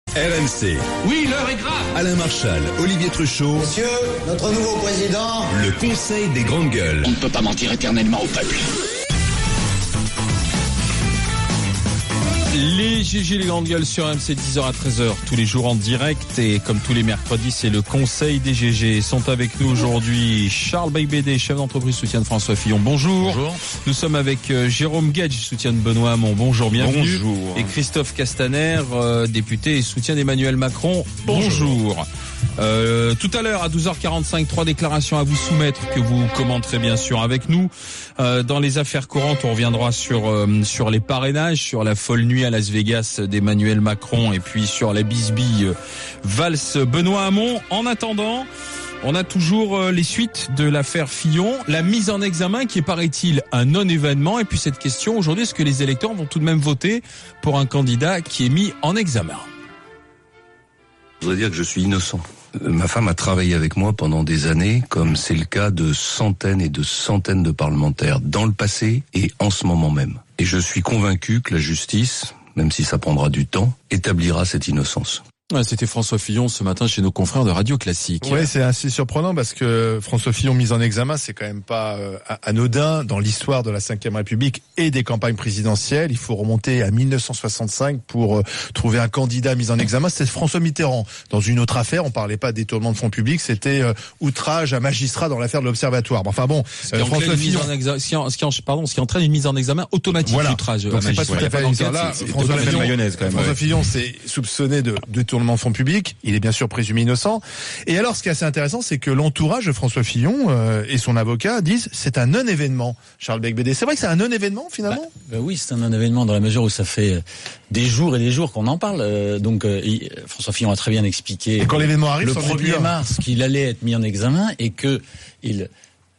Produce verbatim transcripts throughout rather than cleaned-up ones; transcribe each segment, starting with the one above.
R M C. Oui, l'heure est grave. Alain Marchal, Olivier Truchot. Monsieur, notre nouveau président. Le Conseil des grandes gueules. On ne peut pas mentir éternellement au peuple. Les G G, les grandes gueules sur R M C, dix heures à treize heures, tous les jours en direct. Et comme tous les mercredis, c'est le Conseil des G G. Sont avec nous aujourd'hui Charles Beigbeder, chef d'entreprise, soutien de François Fillon. Bonjour. Bonjour. Nous sommes avec euh, Jérôme Gage, soutien de Benoît Hamon. Bonjour, bienvenue. Bonjour. Et Christophe Castaner, euh, député et soutien d'Emmanuel Macron. Bonjour. Bonjour. Euh, tout à l'heure à douze heures quarante-cinq, trois déclarations à vous soumettre que vous commenterez bien sûr avec nous. Euh, dans les affaires courantes, on reviendra sur euh, sur les parrainages, sur la folle nuit à Las Vegas d'Emmanuel Macron et puis sur la bisbille euh, valse Benoît Hamon. En attendant, on a toujours euh, les suites de l'affaire Fillon, la mise en examen qui est, paraît-il, un non-événement. Et puis cette question aujourd'hui, est-ce que les électeurs vont tout de même voter pour un candidat qui est mis en examen ? Je voudrais dire que je suis innocent. Ma femme a travaillé avec moi pendant des années, comme c'est le cas de centaines et de centaines de parlementaires dans le passé et en ce moment même. Et je suis convaincu que la justice, même si ça prendra du temps, établira cette innocence. Ouais, c'était François Fillon ce matin chez nos confrères de Radio Classique. Oui, c'est assez surprenant parce que François Fillon mis en examen, c'est quand même pas euh, anodin dans l'histoire de la cinquième République et des campagnes présidentielles. Il faut remonter à mille neuf cent soixante-cinq pour euh, trouver un candidat mis en examen. C'était François Mitterrand. Dans une autre affaire, on parlait pas de détournement de fonds publics, c'était euh, outrage à magistrat dans l'affaire de l'Observatoire. Enfin bon, euh, François Fillon, exa- ce, qui en, ce, qui en, pardon, ce qui entraîne une mise en examen automatique. Voilà. Outrage donc à c'est magistrat. pas tout à fait l'enquête. Là, c'est, c'est François Fillon, mayonnaise quand même. François ouais. Fillon, c'est soupçonné de détournement de fonds publics. Il est bien sûr présumé innocent. Et alors, ce qui est assez intéressant, c'est que l'entourage de François Fillon euh, et son avocat disent c'est un non-événement. Charles Beigbeder, c'est vrai que c'est un non-événement finalement. Bah, bah oui, c'est un non-événement dans la mesure où ça fait des jours et des jours qu'on en parle. Euh, donc, euh, il, François Fillon a très bien expliqué. Et quand l'événement arrive, le premier mars, qu'il allait être mis en examen et que il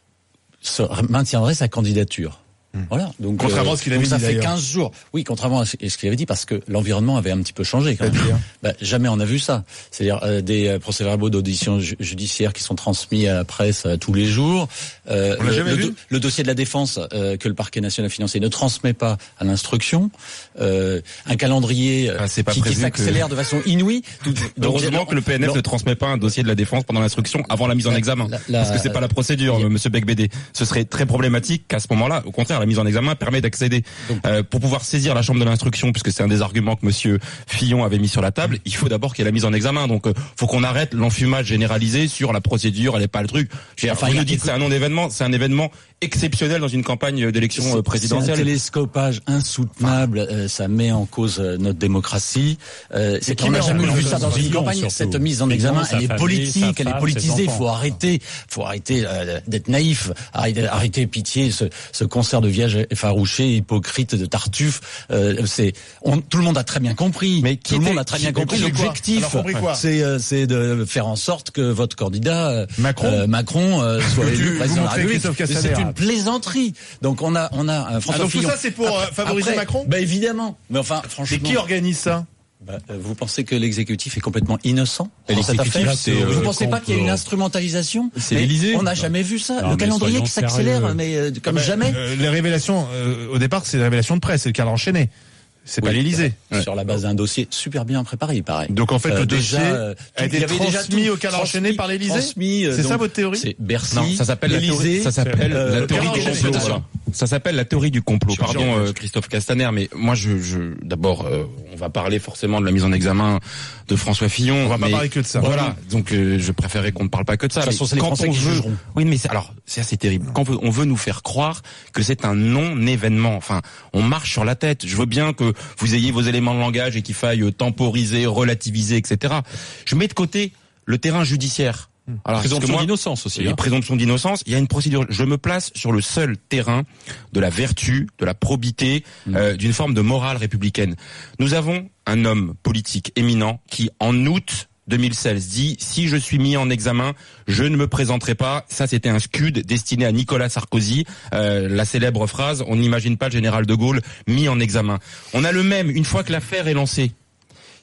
se maintiendrait sa candidature. Voilà. Donc, contrairement euh, à ce qu'il avait dit ça fait d'ailleurs. quinze jours. Oui, contrairement à ce qu'il avait dit, parce que l'environnement avait un petit peu changé quand même. Bah, jamais on a vu ça. C'est-à-dire euh, des euh, procès-verbaux d'audition ju- judiciaire qui sont transmis à la presse euh, tous les jours. Euh, on l'a le, jamais le, vu. do- le dossier de la défense euh, que le parquet national financier ne transmet pas à l'instruction. Euh, un calendrier euh, ah, c'est pas qui, qui s'accélère que... de façon inouïe. Tout, donc, heureusement que le P N F alors, ne transmet pas un dossier de la défense pendant l'instruction avant la mise en la, examen. La, la, parce que c'est pas la procédure, a... Monsieur Beigbeder. Ce serait très problématique qu'à ce moment-là, au contraire, la mise en examen permet d'accéder. Euh, pour pouvoir saisir la chambre de l'instruction, puisque c'est un des arguments que Monsieur Fillon avait mis sur la table, il faut d'abord qu'il y ait la mise en examen. Donc, euh, faut qu'on arrête l'enfumage généralisé sur la procédure, elle est pas le truc. Enfin, vous nous dites c'est un non-événement, c'est un événement exceptionnel dans une campagne d'élection c'est, présidentielle. C'est un télescopage insoutenable, euh, ça met en cause euh, notre démocratie. Euh, c'est qu'on n'a jamais vu ça dans une campagne. Surtout. Cette mise en examen, elle est famille, politique, elle est politisée. Il faut arrêter, faut arrêter euh, d'être naïf, arrêter, arrêter pitié, ce, ce concert de villages effarouchés, hypocrite, de Tartuffe. Euh, c'est, on, tout le monde a très bien compris. Mais tout le monde a très bien compris l'objectif. C'est, euh, c'est de faire en sorte que votre candidat euh, Macron, euh, Macron euh, soit élu président de la République. C'est une plaisanterie. Donc on a on a un François ah, donc Fillon. Tout ça c'est pour après, favoriser après, Macron. Bah évidemment. Mais enfin franchement. Et qui organise ça? Bah, vous pensez que l'exécutif est complètement innocent dans cette l'exécutif, affaire c'est, Vous euh, pensez pas qu'il y a une instrumentalisation? C'est l'Élysée. On n'a jamais vu ça. Non, le calendrier qui s'accélère, sérieux. mais euh, comme ah bah, jamais. Euh, les révélations, euh, au départ, c'est des révélations de presse, c'est le cas enchaîné. C'est oui, pas l'Élysée. Ouais. Sur la base d'un dossier super bien préparé, il paraît. Donc en fait, euh, le dossier déjà, a été transmis au cadre enchaîné par l'Élysée. Euh, c'est ça votre théorie? C'est Bercy. Non, ça s'appelle l'Élysée. La théorie, ça s'appelle euh, la théorie du complot. Voilà. Ça s'appelle la théorie du complot. Pardon, euh, Christophe Castaner, mais moi, je, je d'abord, euh, on va parler forcément de la mise en examen de François Fillon. On va mais, pas parler que de ça. Voilà. Donc, euh, je préférerais qu'on ne parle pas que de ça. De toute façon, c'est les Français qui veut... jugeront. Oui, mais c'est, alors, c'est assez terrible. Quand on veut, on veut nous faire croire que c'est un non-événement. Enfin, on marche sur la tête. Je veux bien que vous ayez vos éléments de langage et qu'il faille temporiser, relativiser, et cetera. Je mets de côté le terrain judiciaire. Alors, présomption d'innocence aussi. Il y a hein. présomption d'innocence. Il y a une procédure. Je me place sur le seul terrain de la vertu, de la probité, mmh. euh, d'une forme de morale républicaine. Nous avons un homme politique éminent qui, en août deux mille seize, dit « Si je suis mis en examen, je ne me présenterai pas ». Ça, c'était un scud destiné à Nicolas Sarkozy. Euh, la célèbre phrase « On n'imagine pas le général de Gaulle mis en examen ». On a le même, une fois que l'affaire est lancée,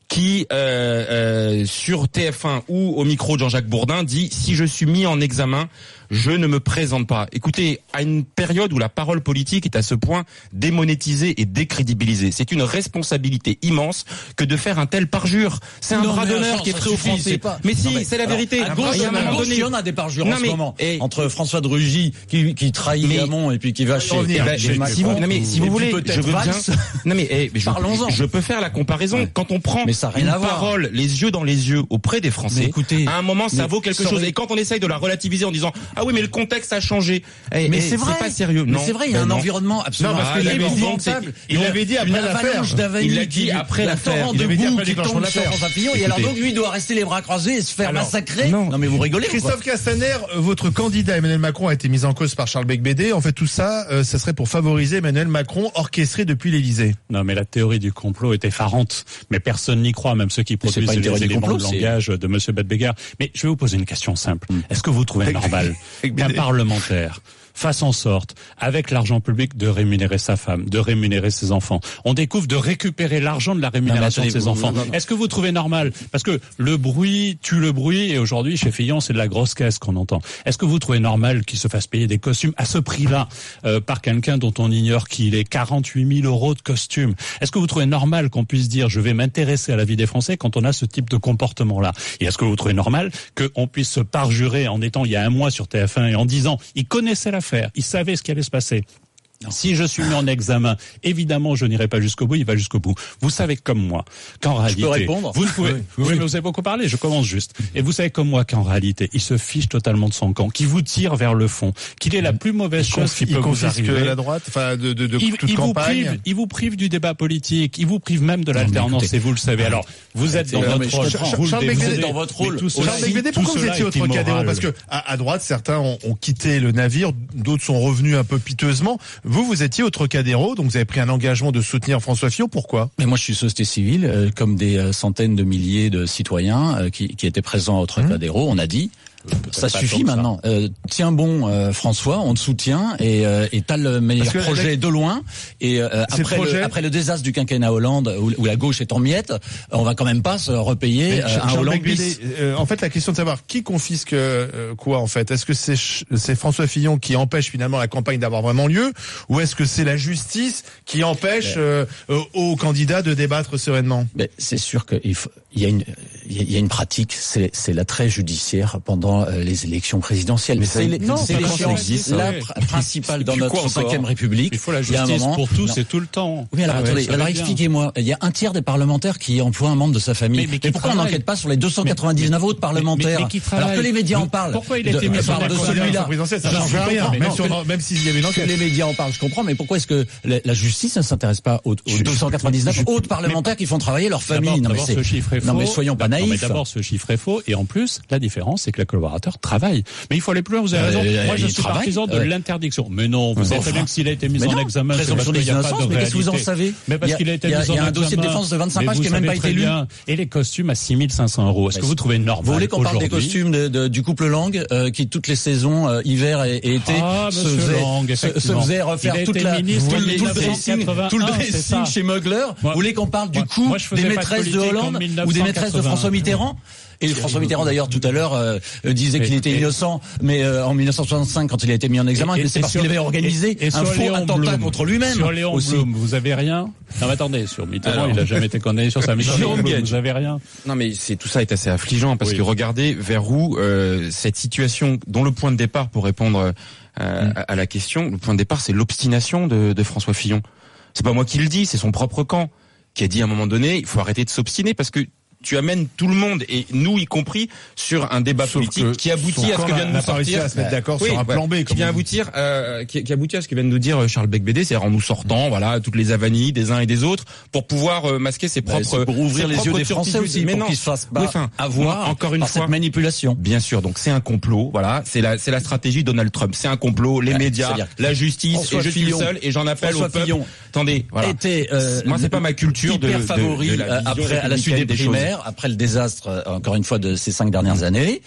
qui euh, euh, sur T F un ou au micro de Jean-Jacques Bourdin dit si je suis mis en examen, je ne me présente pas. Écoutez, à une période où la parole politique est à ce point démonétisée et décrédibilisée, c'est une responsabilité immense que de faire un tel parjure. C'est un non, bras d'honneur attends, qui est pris aux Français. Pas... Mais si, mais, c'est la alors, vérité. À gauche, il y a un donné... on a des parjures non, en mais, ce moment. Et... Entre François de Rugy qui, qui trahit mais... Hamon et puis qui va chez, revenir, bah, chez si vous, non mais si vous voulez, je veux bien. Non mais, eh, mais je, parlons-en. Je peux faire la comparaison. Ouais. Quand on prend mais ça une à parole les yeux dans les yeux auprès des Français, écoutez, à un moment ça vaut quelque chose. Aurait... Et quand on essaye de la relativiser en disant ah oui mais le contexte a changé, eh, mais eh, c'est vrai, c'est pas sérieux. Non, mais c'est vrai, il y a ben un non. environnement absolument non, parce qu'il avait épouvantable. Il l'avait dit après l'affaire. Il l'a dit après l'affaire. Il avait dit après le déclenchement de l'affaire. Et alors donc lui doit rester les bras croisés et se faire massacrer. Non mais vous rigolez. Christophe Castaner, votre candidat Emmanuel Macron a été mis en cause par Charles Becbédé. En fait, tout ça, euh, ça serait pour favoriser Emmanuel Macron, orchestré depuis l'Élysée. Non, mais la théorie du complot est effarante. Mais personne n'y croit, même ceux qui produisent les éléments complot, de langage de Monsieur Bedbéguer. Mais je vais vous poser une question simple. Est-ce que vous trouvez normal qu'un parlementaire fasse en sorte, avec l'argent public, de rémunérer sa femme, de rémunérer ses enfants? On découvre de récupérer l'argent de la rémunération non, attendez, de ses vous, enfants. Non, non. Est-ce que vous trouvez normal? Parce que le bruit tue le bruit, et aujourd'hui, chez Fillon, c'est de la grosse caisse qu'on entend. Est-ce que vous trouvez normal qu'il se fasse payer des costumes à ce prix-là euh, par quelqu'un dont on ignore qu'il est quarante-huit mille euros de costumes? Est-ce que vous trouvez normal qu'on puisse dire je vais m'intéresser à la vie des Français quand on a ce type de comportement-là? Et est-ce que vous trouvez normal qu'on puisse se parjurer en étant il y a un mois sur T F un et en disant il connaissait la il savait ce qui allait se passer? Non. Si je suis mis en examen, évidemment, je n'irai pas jusqu'au bout, il va jusqu'au bout. Vous savez comme moi qu'en réalité... Je peux répondre? Vous ne pouvez... Oui, oui, oui. Mais vous avez beaucoup parlé, je commence juste. Et vous savez comme moi qu'en réalité, il se fiche totalement de son camp, qu'il vous tire vers le fond, qu'il est la plus mauvaise il chose qui peut vous arriver. La droite, enfin, de, de, de il, toute il campagne. Vous prive, il vous prive du débat politique, il vous prive même de l'alternance, et vous le savez. Alors, vous êtes dans votre rôle, vous Charles Becbédé dans votre rôle. Charles Becbédé, pourquoi vous étiez au Trocadéro? Parce que, à droite, certains ont quitté le navire, d'autres sont revenus un peu piteusement. Vous, vous étiez au Trocadéro. Donc vous avez pris un engagement de soutenir François Fillon. Pourquoi? Mais moi je suis société civile, euh, comme des euh, centaines de milliers de citoyens euh, qui, qui étaient présents au Trocadéro. Mmh. On a dit ça suffit maintenant. Euh, tiens bon, euh, François, on te soutient et euh, et t'as le meilleur projet de loin. Et euh, après, le, après le désastre du quinquennat Hollande, où, où la gauche est en miettes, on va quand même pas se repayer euh, un Hollande bis. Euh, en fait, la question de savoir qui confisque euh, quoi en fait. Est-ce que c'est c'est François Fillon qui empêche finalement la campagne d'avoir vraiment lieu, ou est-ce que c'est la justice qui empêche euh, euh, aux candidats de débattre sereinement? Mais c'est sûr qu'il faut. Il y a une, il y a une pratique, c'est, c'est l'attrait judiciaire pendant les élections présidentielles. Mais c'est, les, non, c'est l'échéance la pr- principale dans notre cinquième République. Il faut la justice il y a un moment, pour tous, non. C'est tout le temps. Oui, alors ah attendez, ouais, alors expliquez-moi. Il y a un tiers des parlementaires qui emploient un membre de sa famille. Mais, mais, mais pourquoi travaille. On n'enquête pas sur les deux cent quatre-vingt-dix-neuf mais, autres parlementaires mais, mais alors que les médias en parlent? Pourquoi il a été mis de, sur de celui-là? Ça change rien. Même s'il y avait une enquête. Les médias en parlent, je comprends. Mais pourquoi est-ce que la justice ne s'intéresse pas aux deux cent quatre-vingt-dix-neuf autres parlementaires qui font travailler leur famille? Non mais soyons pas naïfs. Non, mais d'abord, ce chiffre est faux. Et en plus, la différence, c'est que les collaborateurs travaillent. Mais il faut aller plus loin, vous avez raison. Euh, Moi, je suis partisan de ouais. l'interdiction. Mais non, vous savez très bien que s'il a été mis mais en non, examen, c'est parce qu'il n'y a pas de réalité. Mais qu'est-ce que vous en savez? Mais parce qu'il a été mis en examen. Il y a un dossier de défense de vingt-cinq pages qui n'a même pas été lu. Et les costumes à six mille cinq cents euros. Est-ce que vous trouvez normal? Vous voulez qu'on parle des costumes de, de, du couple Lang, euh, qui toutes les saisons, euh, hiver et, et été, ah, se, faisait, Lang, se, se faisait refaire toute la, tout, le, tout le dressing, tout le dressing chez Mugler? Vous voulez qu'on parle du coup des maîtresses de Hollande ou des maîtresses de François Mitterrand? Et François Mitterrand d'ailleurs tout à l'heure euh, disait qu'il était innocent, mais euh, en mille neuf cent soixante-cinq quand il a été mis en examen, et, et, c'est parce qu'il avait organisé et, et un faux attentat Blum, contre lui-même. Sur Léon aussi. Blum, vous avez rien? Non mais attendez, sur Mitterrand, Alors, il a jamais été condamné sur sa mission. Vous avez rien? Non mais c'est tout ça est assez affligeant parce oui. que regardez vers où euh, cette situation, dont le point de départ pour répondre euh, mm. à, à la question, le point de départ c'est l'obstination de, de François Fillon. C'est pas moi qui le dis, c'est son propre camp qui a dit à un moment donné, il faut arrêter de s'obstiner parce que tu amènes tout le monde et nous y compris sur un débat Sauf politique qui aboutit à ce que vient de nous sortir. À se mettre d'accord oui, sur un plan B. Qui vient aboutir, euh, qui, qui aboutit à ce que vient de nous dire Charles Becbédé, c'est-à-dire en nous sortant, voilà, toutes les avanies des uns et des autres pour pouvoir euh, masquer ses propres. Bah, pour ouvrir les yeux des Français aussi, mais pour non, qu'ils se fassent pas oui, enfin, avoir encore une par fois cette manipulation. Bien sûr, donc c'est un complot, voilà, c'est la c'est la stratégie Donald Trump, c'est un complot, les ouais, médias, la justice, François et je suis seul et j'en appelle François au peuple. Fillon Attendez, voilà. Était, euh, moi c'est pas ma culture hyper de, favori de, de la après à la suite des primaires, après le désastre encore une fois de ces cinq dernières années.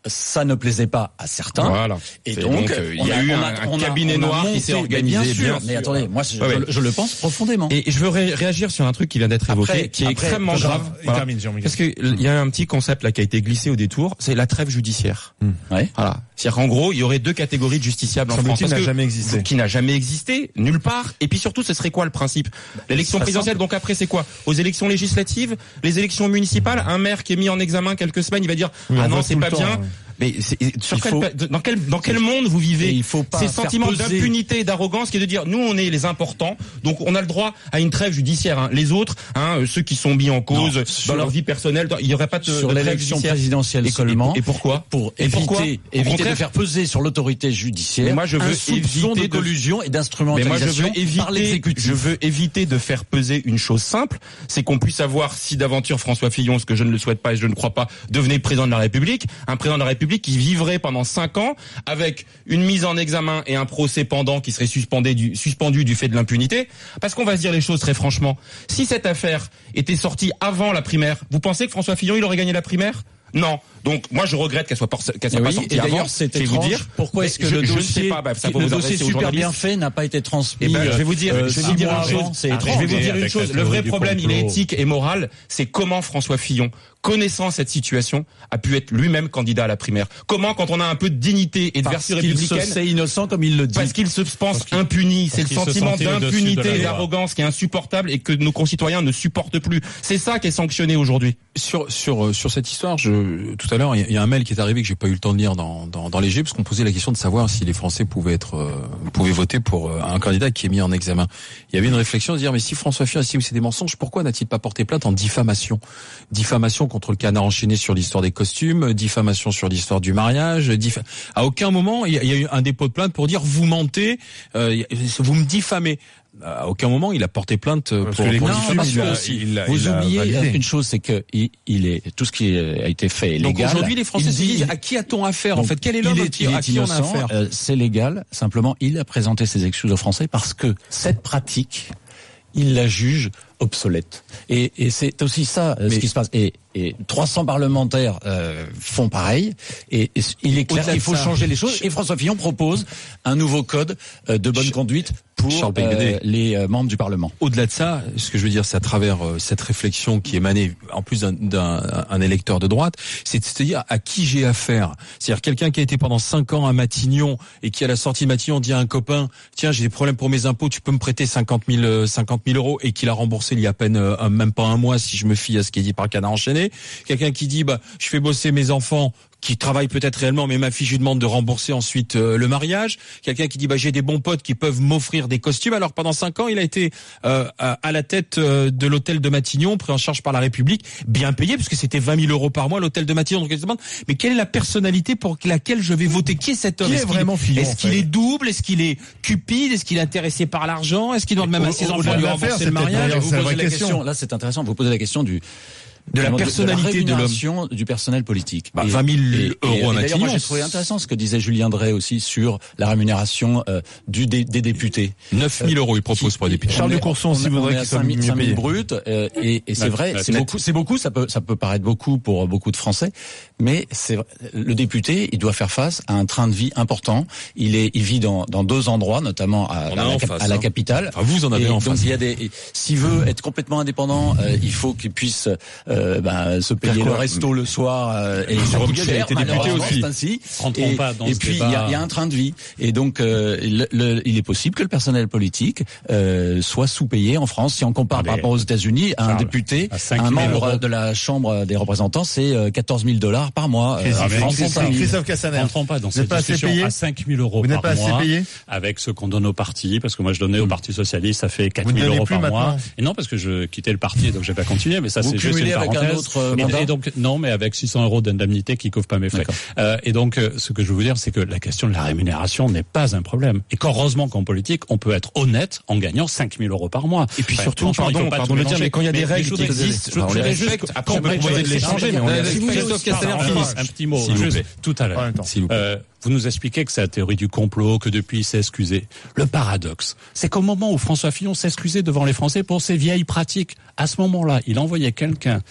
ça ne plaisait pas à certains. Voilà. Et, et donc, donc il y a, a eu un, a, un cabinet noir qui s'est organisé. Bien sûr, bien mais sûr. attendez, moi je, ouais, ouais. je, je le pense profondément. Et je veux ré- réagir sur un truc qui vient d'être évoqué, après, qui est après, extrêmement grave. Voilà. Termine, parce que il y a un petit concept là qui a été glissé au détour, c'est la trêve judiciaire. Mmh. Ouais. Voilà. C'est-à-dire qu'en gros, il y aurait deux catégories de justiciables en France. Qui n'a jamais existé. Qui n'a jamais existé, nulle part. Et puis surtout, ce serait quoi le principe? L'élection présidentielle, donc après, c'est quoi? Aux élections législatives, les élections municipales, un maire qui est mis en examen quelques semaines, il va dire, oui, ah non, c'est pas bien. Ouais. Mais c'est, sur quel, faut, dans quel dans quel monde vous vivez? Il faut pas ces sentiments d'impunité et d'arrogance qui est de dire nous on est les importants, donc on a le droit à une trêve judiciaire. Hein. Les autres, hein, ceux qui sont mis en cause non, dans sur, leur vie personnelle, il y aurait pas de sur de l'élection présidentielle et, seulement. Et, et pourquoi? Pour et éviter, pourquoi éviter de faire peser sur l'autorité judiciaire. Mais moi je veux un soupçon de collusion et d'instrumentalisation par l'exécutif. Je veux éviter de faire peser une chose simple, c'est qu'on puisse avoir, si d'aventure François Fillon, ce que je ne le souhaite pas et je ne crois pas, devenait président de la République, un président de la République qui vivrait pendant cinq ans avec une mise en examen et un procès pendant qui serait suspendu du, suspendu du fait de l'impunité. Parce qu'on va se dire les choses très franchement. Si cette affaire était sortie avant la primaire, vous pensez que François Fillon, il aurait gagné la primaire ? Non. Donc moi je regrette qu'elle soit, por- qu'elle soit oui, pas sortie et avant. D'ailleurs c'est étrange. Vous dire, pourquoi est-ce que je, le je dossier, pas, bah, ça le dossier super bien fait n'a pas été transmis? Eh ben, je vais vous dire, euh, je vais vous dire une chose. C'est je vais vous dire une chose. Le vrai problème, complot. il est éthique et moral. C'est comment François Fillon, connaissant cette situation, a pu être lui-même candidat à la primaire. Comment, quand on a un peu de dignité et de vertu républicaine, parce qu'il se sait innocent comme il le dit. Parce qu'il se pense impuni. C'est le sentiment d'impunité et d'arrogance qui est insupportable et que nos concitoyens ne supportent plus. C'est ça qui est sanctionné aujourd'hui. Sur sur sur cette histoire, je tout à l'heure, il y a un mail qui est arrivé que j'ai pas eu le temps de lire dans dans, dans Léger, parce qu'on posait la question de savoir si les Français pouvaient être euh, pouvaient voter pour euh, un candidat qui est mis en examen. Il y avait une réflexion de dire mais si François Fillon estime que c'est des mensonges, pourquoi n'a-t-il pas porté plainte en diffamation? Diffamation contre le canard enchaîné sur l'histoire des costumes, diffamation sur l'histoire du mariage. Diff... À aucun moment il y, a, il y a eu un dépôt de plainte pour dire vous mentez, euh, vous me diffamez. À aucun moment il a porté plainte pour, pour les diffamation. Vous oubliez une chose, c'est que il, il est tout ce qui a été fait est légal. Donc aujourd'hui les Français se disent à qui a-t-on affaire? En fait, quel est l'homme à qui, à qui on a affaire? euh, C'est légal. Simplement, il a présenté ses excuses aux Français parce que cette pratique, il la juge obsolète. Et, et c'est aussi ça euh, ce qui se passe. Et, et trois cents parlementaires euh, font pareil. Et, et il est clair qu'il faut changer les choses. Et François Fillon propose un nouveau code euh, de bonne conduite pour euh, les euh, membres du Parlement. Au-delà de ça, ce que je veux dire, c'est à travers euh, cette réflexion qui émanait, en plus d'un, d'un un électeur de droite, c'est de se dire à qui j'ai affaire. C'est-à-dire quelqu'un qui a été pendant cinq ans à Matignon et qui à la sortie de Matignon dit à un copain, tiens, j'ai des problèmes pour mes impôts, tu peux me prêter cinquante mille euros, et qu'il a remboursé il y a à peine euh, même pas un mois si je me fie à ce qui est dit par Canard enchaîné. Quelqu'un qui dit bah je fais bosser mes enfants, qui travaille peut-être réellement, mais ma fille, je lui demande de rembourser ensuite euh, le mariage. Quelqu'un qui dit bah j'ai des bons potes qui peuvent m'offrir des costumes. Alors pendant cinq ans, il a été euh, à, à la tête euh, de l'hôtel de Matignon, pris en charge par la République, bien payé, parce que c'était vingt mille euros par mois l'hôtel de Matignon. Donc, mais quelle est la personnalité pour laquelle je vais voter? Qui est cet homme? Qui est, est-ce vraiment qu'il, Fillon, est-ce qu'il en fait. est double? Est-ce qu'il est cupide? Est-ce qu'il est intéressé par l'argent? Est-ce qu'il doit même à ses enfants lui rembourser le mariage? Vous posez la question. Là, c'est intéressant. Vous posez la question du de la personnalité de, de, la de l'homme, du personnel politique. Bah, vingt mille euros à Matignon. Moi, j'ai trouvé intéressant ce que disait Julien Drey aussi sur la rémunération euh, du des, des députés. neuf mille euros, il propose pour les députés. Charles de Courson, si vous voudrez qu'il soit mieux payé. Brut, euh, et, et c'est vrai, c'est beaucoup, c'est beaucoup. Ça peut, ça peut paraître beaucoup pour beaucoup de Français, mais c'est le député, il doit faire face à un train de vie important. Il est, il vit dans, dans deux endroits, notamment à, à, la, face, à la capitale. Enfin, vous en avez et en donc, face. Il y a des, s'il veut être complètement indépendant, euh, il faut qu'il puisse euh, ben, se payer le resto le soir euh, et ça coûte cher. Malheureusement, c'est ainsi. Rentrons pas dans et ce puis il y, débat. a, il y a un train de vie, et donc euh, le, le, il est possible que le personnel politique euh, soit sous-payé en France. Si on compare Allez, par rapport aux États-Unis, un député, un membre euros. de la Chambre des représentants, c'est quatorze mille dollars par mois. Euh, Christophe Castaner. Rentrons pas dans cette discussion à cinq mille euros par pas mois, payé avec ce qu'on donne au parti, parce que moi je donnais au Parti socialiste, ça fait quatre mille euros par maintenant. mois. Et non, parce que je quittais le parti, donc j'ai pas continué, mais ça Vous c'est juste une avec parenthèse. Un autre et, et donc non, mais avec six cents euros d'indemnité qui couvrent pas mes frais. Euh, et donc euh, ce que je veux vous dire, c'est que la question de la rémunération n'est pas un problème. Et qu'heureusement qu'en politique, on peut être honnête en gagnant cinq mille euros par mois. Et puis enfin, surtout, pardon, pardon de le dire, mais quand il y a des règles qui existent, je voudrais juste après on peut proposer de les changer, mais on les Christophe Castaner, un petit mot, juste tout à l'heure. Euh, vous nous expliquez que c'est la théorie du complot, que depuis il s'est excusé. Le paradoxe, c'est qu'au moment où François Fillon s'excusait devant les Français pour ses vieilles pratiques, à ce moment-là, il envoyait quelqu'un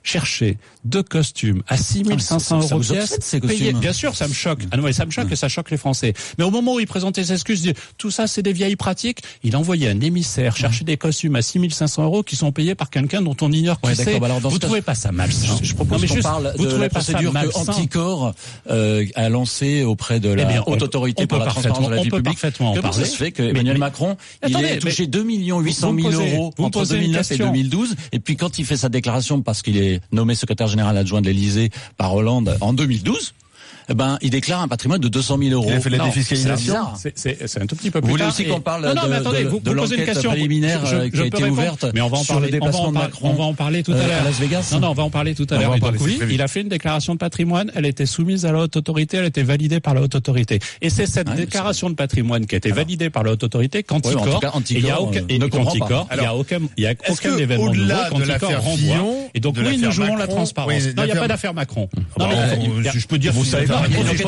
chercher deux costumes à six mille cinq cents euros pièce, ces payés. costumes. Bien sûr, ça me choque. Ah non, mais ça me choque Mmh. et ça choque les Français. Mais au moment où il présentait ses excuses, il dit, tout ça, c'est des vieilles pratiques. Il envoyait un émissaire chercher mmh. des costumes à six mille cinq cents euros qui sont payés par quelqu'un dont on ignore qui ouais, c'est. Bah alors, vous trouvez cas, pas ça malsain? Je, je propose qu'on parle vous de la procédure que Anticor euh, a lancée auprès de la eh bien, haute on, autorité on pour la transparence de la vie publique. Comment ça se fait que Emmanuel Macron, il a touché deux millions huit cents mille euros entre deux mille neuf et deux mille douze, et puis quand il fait sa déclaration parce qu'il est nommé secrétaire général adjoint de l'Élysée par Hollande en deux mille douze, eh ben, il déclare un patrimoine de deux cent mille euros. Il a fait la non, défiscalisation. C'est, c'est, c'est un tout petit peu plus vous tard. Vous voulez aussi qu'on parle non, non, mais attendez, de, vous, de vous posez une question préliminaire je, je, qui a été ouverte mais on va en sur parler, le déplacement on va en de Macron on va en parler tout à l'heure. À Las Vegas. Non, non, on va en parler tout à l'heure. Et donc oui, il a fait une déclaration de patrimoine, elle était soumise à la haute autorité, elle était validée par la haute autorité. Et c'est cette ouais, déclaration de patrimoine qui a été Alors. validée par la haute autorité qu'Anticor, ouais, il y a aucun, et Anticor, il y a aucun, il y a aucun événement nouveau qu'Anticor renvoie. Et donc oui, nous jouons la transparence. Non, il n'y a pas d'affaire Macron. Non, mais je peux dire, vous savez pas.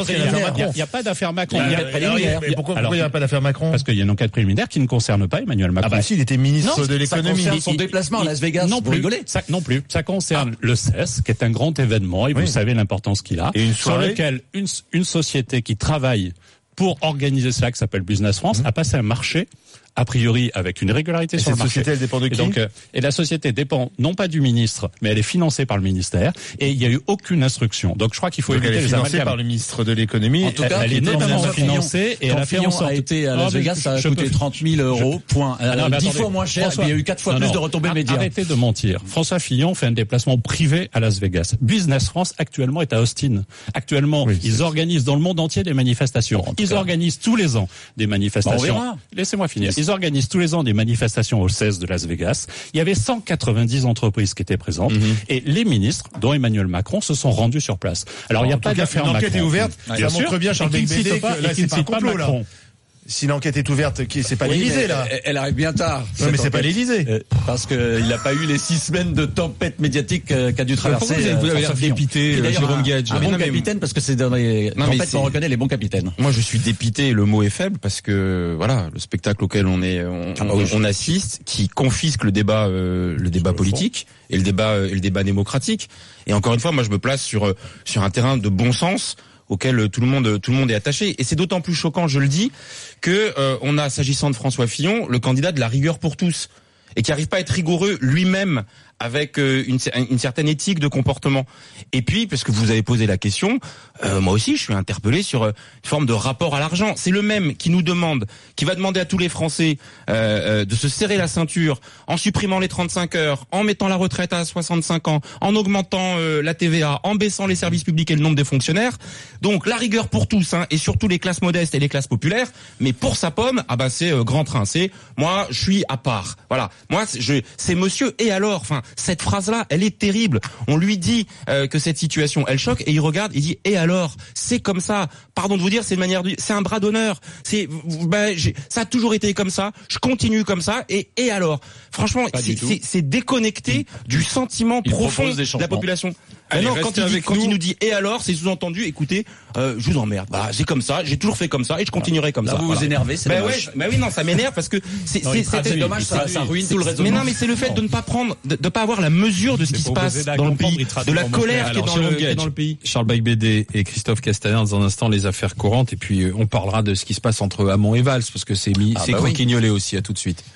Il n'y a pas d'affaire Macron. Il y a préliminaire. Mais pourquoi il n'y a pas d'affaire Macron? Parce qu'il y a une enquête préliminaire qui ne concerne pas Emmanuel Macron. Ah bah si, il était ministre non, de l'économie. Ça concerne son déplacement à Las Vegas. Non plus. Ça, non plus. Ça concerne ah. le C E S, qui est un grand événement, et oui. vous savez l'importance qu'il a, et une sur lequel une, une société qui travaille pour organiser cela, qui s'appelle Business France, mmh. a passé un marché a priori avec une régularité et sur le marché. Cette société, elle dépend de qui ? Et, donc, euh, et la société dépend non pas du ministre, mais elle est financée par le ministère. Et il n'y a eu aucune instruction. Donc je crois qu'il faut donc éviter elle est les financée amalgames. par le ministre de l'économie. En tout cas, elle, elle est notamment financée et elle a fait en sorte. a été à Las Vegas, ça a coûté trente mille euros. Point. Ah non, dix fois moins cher. François, et il y a eu quatre fois non, plus non, de retombées médias. Arrêtez de mentir. François Fillon fait un déplacement privé à Las Vegas. Business France actuellement est à Austin. Actuellement, oui, ils organisent dans le monde entier des manifestations. Bon, ils cas. organisent tous les ans des manifestations. Bah, Laissez-moi finir. Ils organisent tous les ans des manifestations au C E S de Las Vegas. Il y avait cent quatre-vingt-dix entreprises qui étaient présentes mm-hmm. et les ministres, dont Emmanuel Macron, se sont rendus sur place. Alors bon, il n'y a pas d'affaire Macron. L'enquête est ouverte. Bien ça montre bien, Charles Becbédé, que là c'est pas un complot là. Si l'enquête est ouverte, c'est pas oui, l'Élysée là. Elle arrive bien tard. Non, mais c'est pas l'Élysée. Euh, parce que il n'a pas eu les six semaines de tempête médiatique euh, qu'a dû traverser. Vous, vous avez l'air dépité, Jérôme Gage. Un, un bon non, capitaine, parce que c'est dans les non, tempêtes qu'on reconnaît les bons capitaines. Moi, je suis dépité. Le mot est faible parce que voilà, le spectacle auquel on est, on, ah bah oui, on assiste, qui confisque le débat, euh, le débat politique et le débat, euh, et le débat démocratique. Et encore une fois, moi, je me place sur sur un terrain de bon sens auquel tout le monde tout le monde est attaché, et c'est d'autant plus choquant, je le dis, que euh, on a, s'agissant de François Fillon, le candidat de la rigueur pour tous, et qui n'arrive pas à être rigoureux lui-même avec euh, une, une certaine éthique de comportement. Et puis, parce que vous avez posé la question, euh, moi aussi je suis interpellé sur euh, une forme de rapport à l'argent. C'est le même qui nous demande, qui va demander à tous les Français euh, euh, de se serrer la ceinture en supprimant les trente-cinq heures, en mettant la retraite à soixante-cinq ans, en augmentant euh, la T V A, en baissant les services publics et le nombre des fonctionnaires. Donc la rigueur pour tous, hein, et surtout les classes modestes et les classes populaires. Mais pour sa pomme, ah bah c'est euh, grand train. C'est moi, je suis à part. Voilà. Moi, je, c'est monsieur et alors. Enfin, cette phrase-là, elle est terrible. On lui dit euh, que cette situation, elle choque, et il regarde, il dit et alors, c'est comme ça. Pardon de vous dire, c'est une manière de, c'est un bras d'honneur. C'est, bah, j'ai, ça a toujours été comme ça. Je continue comme ça. Et et alors, franchement, c'est, c'est, c'est déconnecté mmh. du sentiment il profond de la population. Allez, non, quand, il, dit, quand il nous dit et alors, c'est sous-entendu. Écoutez, euh, je vous emmerde. Bah, c'est comme ça. J'ai toujours fait comme ça et je continuerai comme Là, ça. Vous voilà. vous énervez, c'est bah dommage. Ouais, bah oui, non, ça m'énerve parce que c'est, non, c'est, c'est, c'est dommage. Ça, ça ruine tout le raisonnement. Mais non, mais c'est le fait de ne pas prendre, de ne pas avoir la mesure de ce qui se passe dans le pays, de la colère qui est dans le, qui est dans le pays. Charles Becbédé et Christophe Castaner, dans un instant, les affaires courantes, et puis on parlera de ce qui se passe entre Hamon et Valls, parce que c'est mis, ah c'est bah croquignolé oui. aussi. À tout de suite.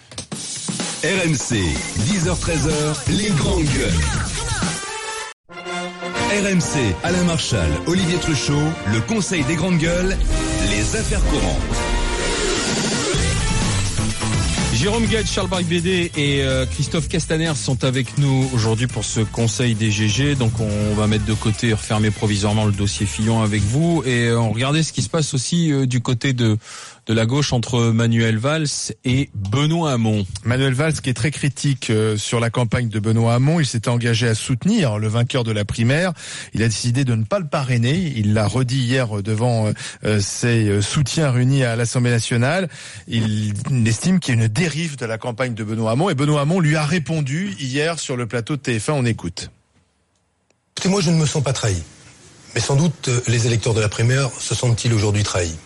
R M C, dix heures treize heures, les grandes gueules. R M C, Alain Marchal, Olivier Truchot, le Conseil des grandes gueules, les affaires courantes. Jérôme Gage, Charles Becbédé et euh, Christophe Castaner sont avec nous aujourd'hui pour ce Conseil des G G. Donc on va mettre de côté, refermer provisoirement le dossier Fillon avec vous, et euh, on regardait ce qui se passe aussi euh, du côté de de la gauche entre Manuel Valls et Benoît Hamon. Manuel Valls qui est très critique euh, sur la campagne de Benoît Hamon. Il s'était engagé à soutenir le vainqueur de la primaire. Il a décidé de ne pas le parrainer. Il l'a redit hier devant euh, ses soutiens réunis à l'Assemblée nationale. Il, il estime qu'il y a une dérive de la campagne de Benoît Hamon, et Benoît Hamon lui a répondu hier sur le plateau de T F un. On écoute. Écoutez, moi je ne me sens pas trahi. Mais sans doute les électeurs de la primaire se sentent-ils aujourd'hui trahis.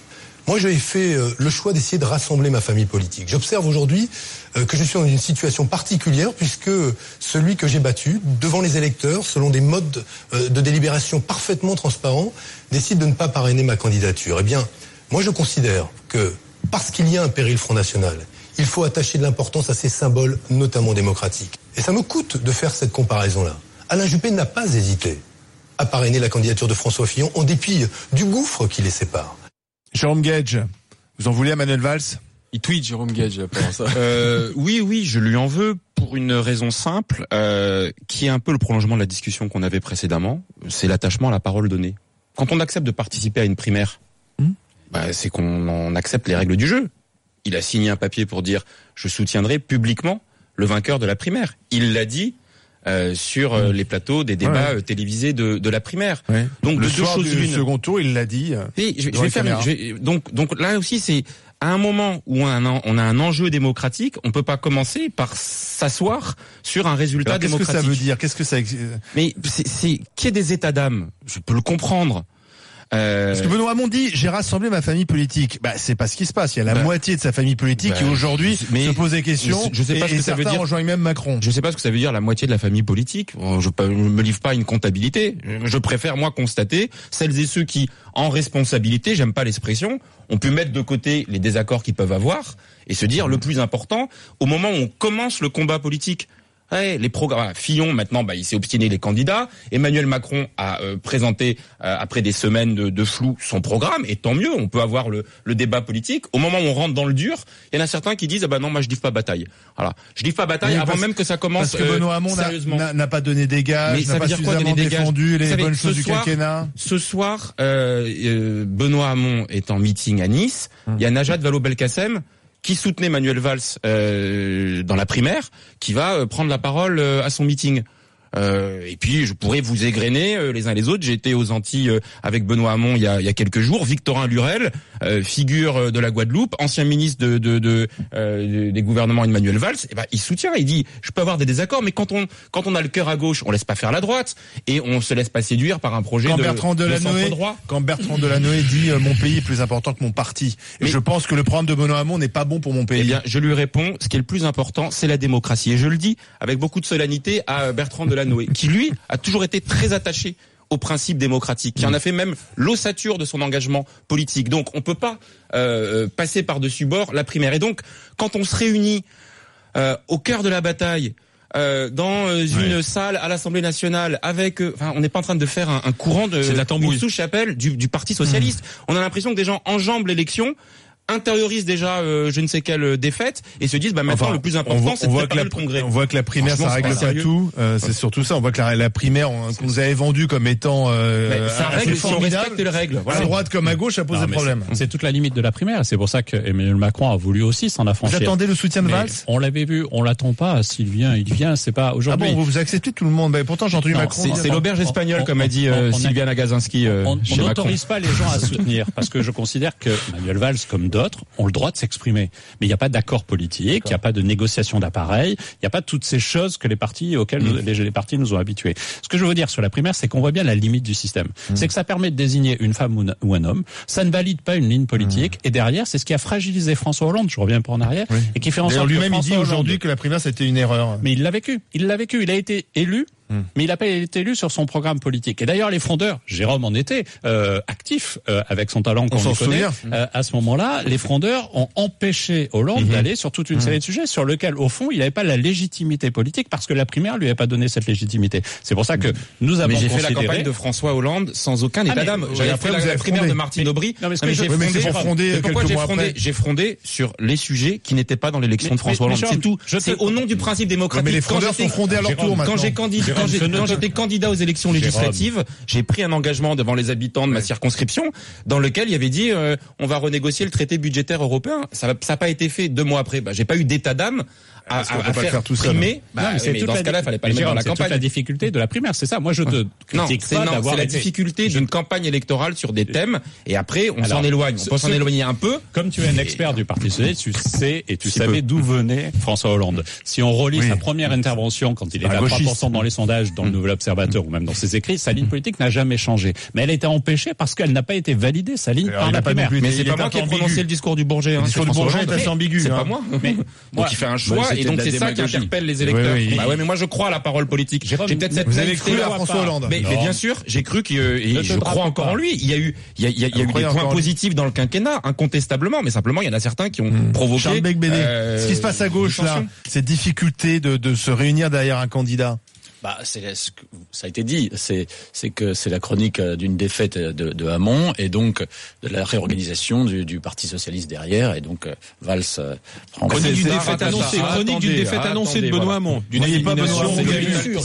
Moi, j'avais fait euh, le choix d'essayer de rassembler ma famille politique. J'observe aujourd'hui euh, que je suis dans une situation particulière puisque celui que j'ai battu devant les électeurs, selon des modes euh, de délibération parfaitement transparents, décide de ne pas parrainer ma candidature. Eh bien, moi, je considère que parce qu'il y a un péril Front National, il faut attacher de l'importance à ces symboles, notamment démocratiques. Et ça me coûte de faire cette comparaison-là. Alain Juppé n'a pas hésité à parrainer la candidature de François Fillon en dépit du gouffre qui les sépare. Jérôme Gage, vous en voulez à Manuel Valls ? Il tweet Jérôme Gage après ça. Euh, oui, oui, je lui en veux pour une raison simple, euh, qui est un peu le prolongement de la discussion qu'on avait précédemment. C'est l'attachement à la parole donnée. Quand on accepte de participer à une primaire, mmh. bah, c'est qu'on en accepte les règles du jeu. Il a signé un papier pour dire « je soutiendrai publiquement le vainqueur de la primaire ». Il l'a dit euh, sur euh, les plateaux des débats ouais. euh, télévisés de, de la primaire. Ouais. Donc le de soir deux choses du l'une. second tour, il l'a dit. Oui, je, je vais faire. Une, je vais, donc, donc là aussi, c'est à un moment où on a un, on a un enjeu démocratique, on peut pas commencer par s'asseoir sur un résultat Alors, démocratique. Qu'est-ce que ça veut dire ? Qu'est-ce que ça Mais c'est, c'est qu'il y ait des états d'âme, je peux le comprendre. Euh... Parce que Benoît Hamon dit j'ai rassemblé ma famille politique. Bah c'est pas ce qui se passe. Il y a la bah, moitié de sa famille politique bah, qui aujourd'hui se pose des questions. Je sais pas et, ce que ça veut dire. Rejoignent même Macron. Je sais pas ce que ça veut dire la moitié de la famille politique. Je ne me livre pas à une comptabilité. Je préfère moi constater celles et ceux qui, en responsabilité, j'aime pas l'expression, ont pu mettre de côté les désaccords qu'ils peuvent avoir et se dire le plus important au moment où on commence le combat politique. Ouais, les programmes. Fillon, maintenant, bah, il s'est obstiné les candidats. Emmanuel Macron a euh, présenté, euh, après des semaines de, de flou, son programme. Et tant mieux, on peut avoir le, le débat politique. Au moment où on rentre dans le dur, il y en a certains qui disent, ah bah non, moi je livre pas bataille. Voilà, je livre pas bataille oui, avant même que ça commence. Parce que Benoît Hamon euh, n'a, n'a pas donné des gages, n'a pas suffisamment défendu les bonnes choses du quinquennat. Ce soir, euh, euh, Benoît Hamon est en meeting à Nice. Hum. Il y a Najat Vallaud-Belkacem qui soutenait Manuel Valls euh, dans la primaire, qui va euh, prendre la parole euh, à son meeting. Euh, et puis je pourrais vous égrener euh, les uns les autres. J'ai été aux Antilles euh, avec Benoît Hamon il y a, il y a quelques jours. Victorin Lurel, euh, figure euh, de la Guadeloupe, ancien ministre de, de, de euh, des gouvernements Emmanuel Valls. Et ben il soutient. Il dit je peux avoir des désaccords, mais quand on quand on a le cœur à gauche, on laisse pas faire la droite et on se laisse pas séduire par un projet quand de, Bertrand de centre droit. Quand Bertrand Delanoë dit euh, mon pays est plus important que mon parti. Et mais, je pense que le programme de Benoît Hamon n'est pas bon pour mon pays. Eh bien, je lui réponds ce qui est le plus important, c'est la démocratie. Et je le dis avec beaucoup de solennité à Bertrand Delanoë. Noé, qui lui a toujours été très attaché aux principes démocratiques, qui en a fait même l'ossature de son engagement politique. Donc on peut pas euh, passer par-dessus bord la primaire. Et donc quand on se réunit euh, au cœur de la bataille, euh, dans euh, une ouais. salle à l'Assemblée nationale, avec, euh, enfin, on n'est pas en train de faire un, un courant de, de la une sous-chapelle du, du Parti socialiste. Mmh. On a l'impression que des gens enjambent l'élection, intériorisent déjà euh, je ne sais quelle défaite et se disent bah maintenant enfin, le plus important voit, c'est de préparer le congrès. On voit que la primaire ça règle pas tout, euh, c'est surtout ça. On voit que la, la primaire on, qu'on nous avait vendue comme étant euh, ça règle si on respecte les règles. Voilà. À droite comme à gauche, ça pose des problèmes. C'est, c'est toute la limite de la primaire. C'est pour ça que Emmanuel Macron a voulu aussi s'en affranchir. Vous attendez le soutien de Valls ? On l'avait vu, on l'attend pas. S'il vient, il vient. C'est pas aujourd'hui. Ah bon, vous acceptez tout le monde. Mais pourtant j'ai entendu non, Macron. C'est, c'est l'auberge espagnole comme a dit euh, Sylviane Agazinski. Euh, on n'autorise pas les gens à soutenir parce que je considère que Manuel Valls comme d'autres ont le droit de s'exprimer. Mais il n'y a pas d'accord politique, il n'y a pas de négociation d'appareil, il n'y a pas toutes ces choses que les partis auxquelles mmh. nous, les, les partis nous ont habitués. Ce que je veux dire sur la primaire, c'est qu'on voit bien la limite du système. Mmh. C'est que ça permet de désigner une femme ou, une, ou un homme, ça ne valide pas une ligne politique, mmh. et derrière, c'est ce qui a fragilisé François Hollande, je reviens pas en arrière, oui. et qui fait en sorte lui-même que il dit Hollande, aujourd'hui que la primaire c'était une erreur. Mais il l'a vécu, il l'a vécu, il a été élu, mais il n'a pas été élu sur son programme politique. Et d'ailleurs, les frondeurs, Jérôme en était euh, actif euh, avec son talent qu'on lui connaît. Euh, à ce moment-là, les frondeurs ont empêché Hollande mmh. d'aller sur toute une mmh. série de sujets sur lesquels, au fond, il n'avait pas la légitimité politique parce que la primaire lui avait pas donné cette légitimité. C'est pour ça que nous avons. Mais j'ai considéré... fait la campagne de François Hollande sans aucun état ah, d'âme. J'avais fait la, la primaire de Martine Aubry. Non, mais, mais j'ai frondé. frondé pourquoi j'ai frondé J'ai frondé sur les sujets qui n'étaient pas dans l'élection de François Hollande. C'est tout. C'est au nom du principe démocratique. Mais les frondeurs sont frondés à leur tour maintenant. Quand j'ai candidaté, quand j'étais candidat aux élections législatives, j'ai pris un engagement devant les habitants de ma circonscription dans lequel il y avait dit euh, on va renégocier le traité budgétaire européen. Ça n'a pas été fait deux mois après. Bah, j'ai pas eu d'état d'âme à, à, à faire, faire tout primer. Bah, non, mais c'est mais dans ce cas-là, il fallait pas le mettre dans la campagne. C'est toute la difficulté de la primaire, c'est ça. Moi, je te non, critique c'est, pas non, d'avoir c'est la été... difficulté d'une campagne électorale sur des thèmes, et après, on Alors, s'en éloigne. On peut s'en éloigner un peu. Comme tu es un expert du Parti socialiste, tu sais et tu si savais peu. d'où venait François Hollande. Si on relit oui. sa première intervention quand il était à trois pour cent dans les sondages, dans le Nouvel Observateur ou même dans ses écrits, sa ligne politique n'a jamais changé. Mais elle a été empêchée parce qu'elle n'a pas été validée, sa ligne, par la primaire. Mais c'est pas moi qui ai prononcé le discours du Bourget. Le discours du Bourget est assez ambigu. C'est pas moi. Donc il fait un choix et donc c'est ça qui interpelle les électeurs. Bah ouais, mais moi je crois à la parole politique. J'ai peut-être cette Vous avez cru à François Hollande. Mais bien sûr, j'ai cru que et je crois encore en lui. Il y a eu il y a il y a eu des points positifs dans le quinquennat, incontestablement, mais simplement il y en a certains qui ont provoqué. Charles Becbédé, ce qui se passe à gauche là, cette difficulté de de se réunir derrière un candidat. Bah, c'est, ça a été dit, c'est, c'est que c'est la chronique d'une défaite de, de Hamon et donc de la réorganisation du, du Parti socialiste derrière et donc Valls prend. Chronique d'une défaite annoncée, chronique d'une défaite annoncée de Benoît Hamon, d'une élimination prévisible.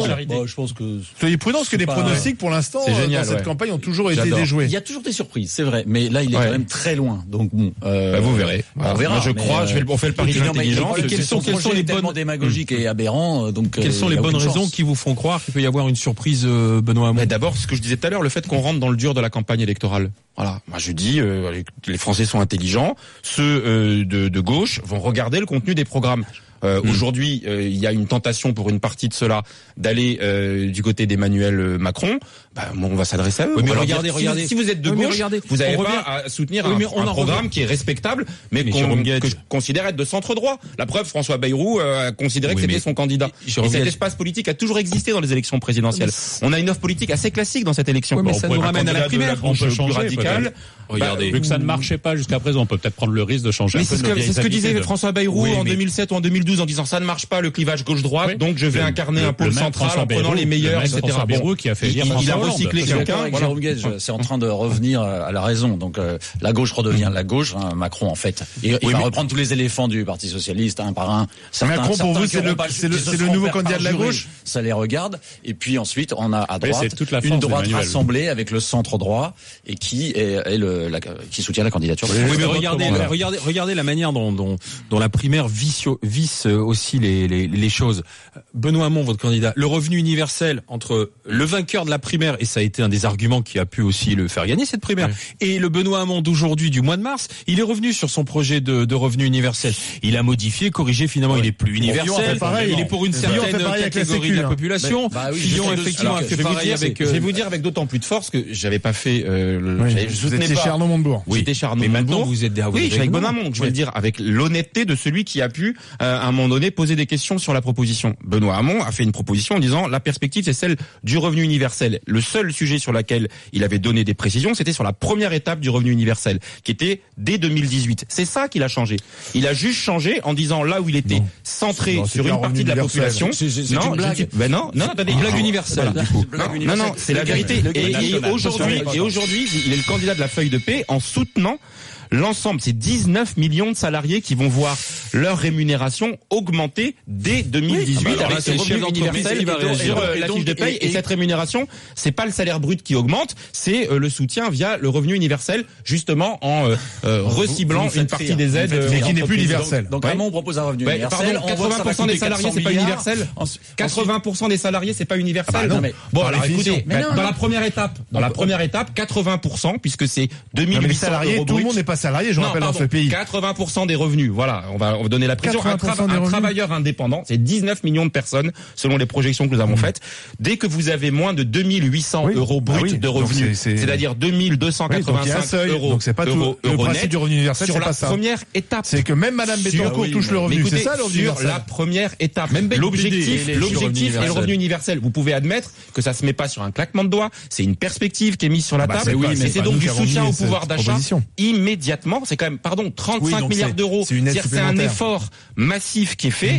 Je pense que soyez prudents parce que les pronostics pour l'instant dans cette campagne ont toujours été déjoués. Il y a toujours des surprises, c'est vrai, mais là il est quand même très loin. Donc bon, vous verrez. On verra. Je crois, je vais on fait le pari de l'intelligence. Quels sont quels sont les bonnes démagogiques et aberrants donc quelles sont les bonnes raisons qui vous font croire qu'il peut y avoir une surprise, euh, Benoît Hamon? D'abord, ce que je disais tout à l'heure, le fait qu'on rentre dans le dur de la campagne électorale. Voilà, moi je dis, euh, les Français sont intelligents, ceux euh, de, de gauche vont regarder le contenu des programmes. Euh, mmh. Aujourd'hui, euh, il y a une tentation pour une partie de cela d'aller euh, du côté d'Emmanuel Macron. Bah, bon, on va s'adresser à eux. Oui, mais regardez, dire, regardez. Si, si vous êtes de oui, gauche, vous n'avez pas à soutenir oui, un, un programme qui est respectable, mais, mais qu'on, que je considère être de centre droit. La preuve, François Bayrou euh, a considéré oui, que c'était son candidat. Et cet espace politique a toujours existé dans les élections présidentielles. On a une offre politique assez classique dans cette élection. Oui, mais ça nous ramène à la primaire. On peut changer, radical. Regardez, vu que ça ne marchait pas jusqu'à présent, on peut peut-être prendre le risque de changer. Mais c'est ce que disait François Bayrou en deux mille sept ou en deux mille douze en disant ça ne marche pas le clivage gauche-droite, donc je vais incarner un pôle central en prenant les meilleurs, et cetera. Bayrou qui a fait dire il a recyclé quelqu'un. Jérôme Gage, c'est en train de revenir à la raison. Donc euh, la gauche redevient la gauche. Hein, Macron en fait, et, oui, il va mais... reprendre tous les éléphants du Parti socialiste un par un. Certains, Macron pour vous c'est le, c'est le, c'est le nouveau candidat de la gauche. Ça les regarde. Et puis ensuite on a à droite oui, toute la une droite rassemblée avec le centre droit et qui est, est le la, qui soutient la candidature. Oui, oui mais regardez, la, regardez, regardez la manière dont dont, dont la primaire visse, visse aussi les, les les choses. Benoît Hamon, votre candidat, le revenu universel entre le vainqueur de la primaire et ça a été un des arguments qui a pu aussi le faire gagner cette primaire. Oui. Et le Benoît Hamon d'aujourd'hui, du mois de mars, il est revenu sur son projet de, de revenu universel. Il a modifié, corrigé, finalement, oui. il est plus universel. Pareil, il est pour une certaine catégorie de la population. Bah oui, Fillon, effectivement, a fait pareil avec... Je vais vous dire avec d'autant plus de force que j'avais pas fait... Euh, le, oui, je vous étiez chez Arnaud Montebourg. Oui, j'étais chez Arnaud Montebourg. Mais maintenant, vous êtes derrière. Oui, je suis avec Benoît Hamon. Je vais le dire avec l'honnêteté de celui qui a pu, à un moment donné, poser des questions sur la proposition. Benoît Hamon a fait une proposition en disant la perspective, c'est celle du revenu universel. Le seul sujet sur lequel il avait donné des précisions, c'était sur la première étape du revenu universel, qui était dès deux mille dix-huit. C'est ça qu'il a changé. Il a juste changé en disant là où il était non. centré non, sur une partie de la population. C'est, c'est, c'est non, une blague. Ben non, non, attendez, une blague universelle. Voilà. Du coup. Non, non, non, c'est la vérité. Et, et aujourd'hui, et aujourd'hui, il est le candidat de la feuille de paix en soutenant l'ensemble, c'est dix-neuf millions de salariés qui vont voir leur rémunération augmenter dès deux mille dix-huit oui, ah bah avec ce revenu universel qui va réagir sur la fiche de paye. Et, et, et cette rémunération, c'est pas le salaire brut qui augmente, c'est euh, le soutien via le revenu universel, justement en euh, euh, reciblant vous, vous une partie rire. des aides, mais qui n'est plus universel. Donc, donc ouais. on propose un revenu ouais, universel. Pardon, quatre-vingts pour cent des salariés, c'est pas universel. quatre-vingts pour cent des salariés, c'est pas universel. Ah bah non, mais bon, alors écoutez, dans la première étape, dans la première étape, quatre-vingts pour cent puisque c'est deux mille huit cents euros tout le monde n'est pas salarié, je rappelle, dans ce pays. quatre-vingts pour cent des revenus, voilà, on va, on va donner la précision. Un, tra- un travailleur indépendant, c'est dix-neuf millions de personnes, selon les projections que nous avons mmh. faites. Dès que vous avez moins de deux mille huit cents oui. euros bruts ah oui. de revenus, c'est, c'est... c'est-à-dire deux mille deux cent quatre-vingt-cinq oui, euros, donc c'est pas tout. Euros, le euros principe net, du revenu universel, sur c'est la pas ça. Première étape. C'est que même Madame Bettencourt oui, touche le revenu, écoutez, c'est ça le revenu sur universel. la première étape. Même l'objectif, les, les l'objectif est le revenu universel. Vous pouvez admettre que ça se met pas sur un claquement de doigts, c'est une perspective qui est mise sur la table. Oui, mais c'est donc du soutien au pouvoir d'achat immédiatement. C'est quand même, pardon, trente-cinq milliards d'euros. C'est un effort massif qui est fait.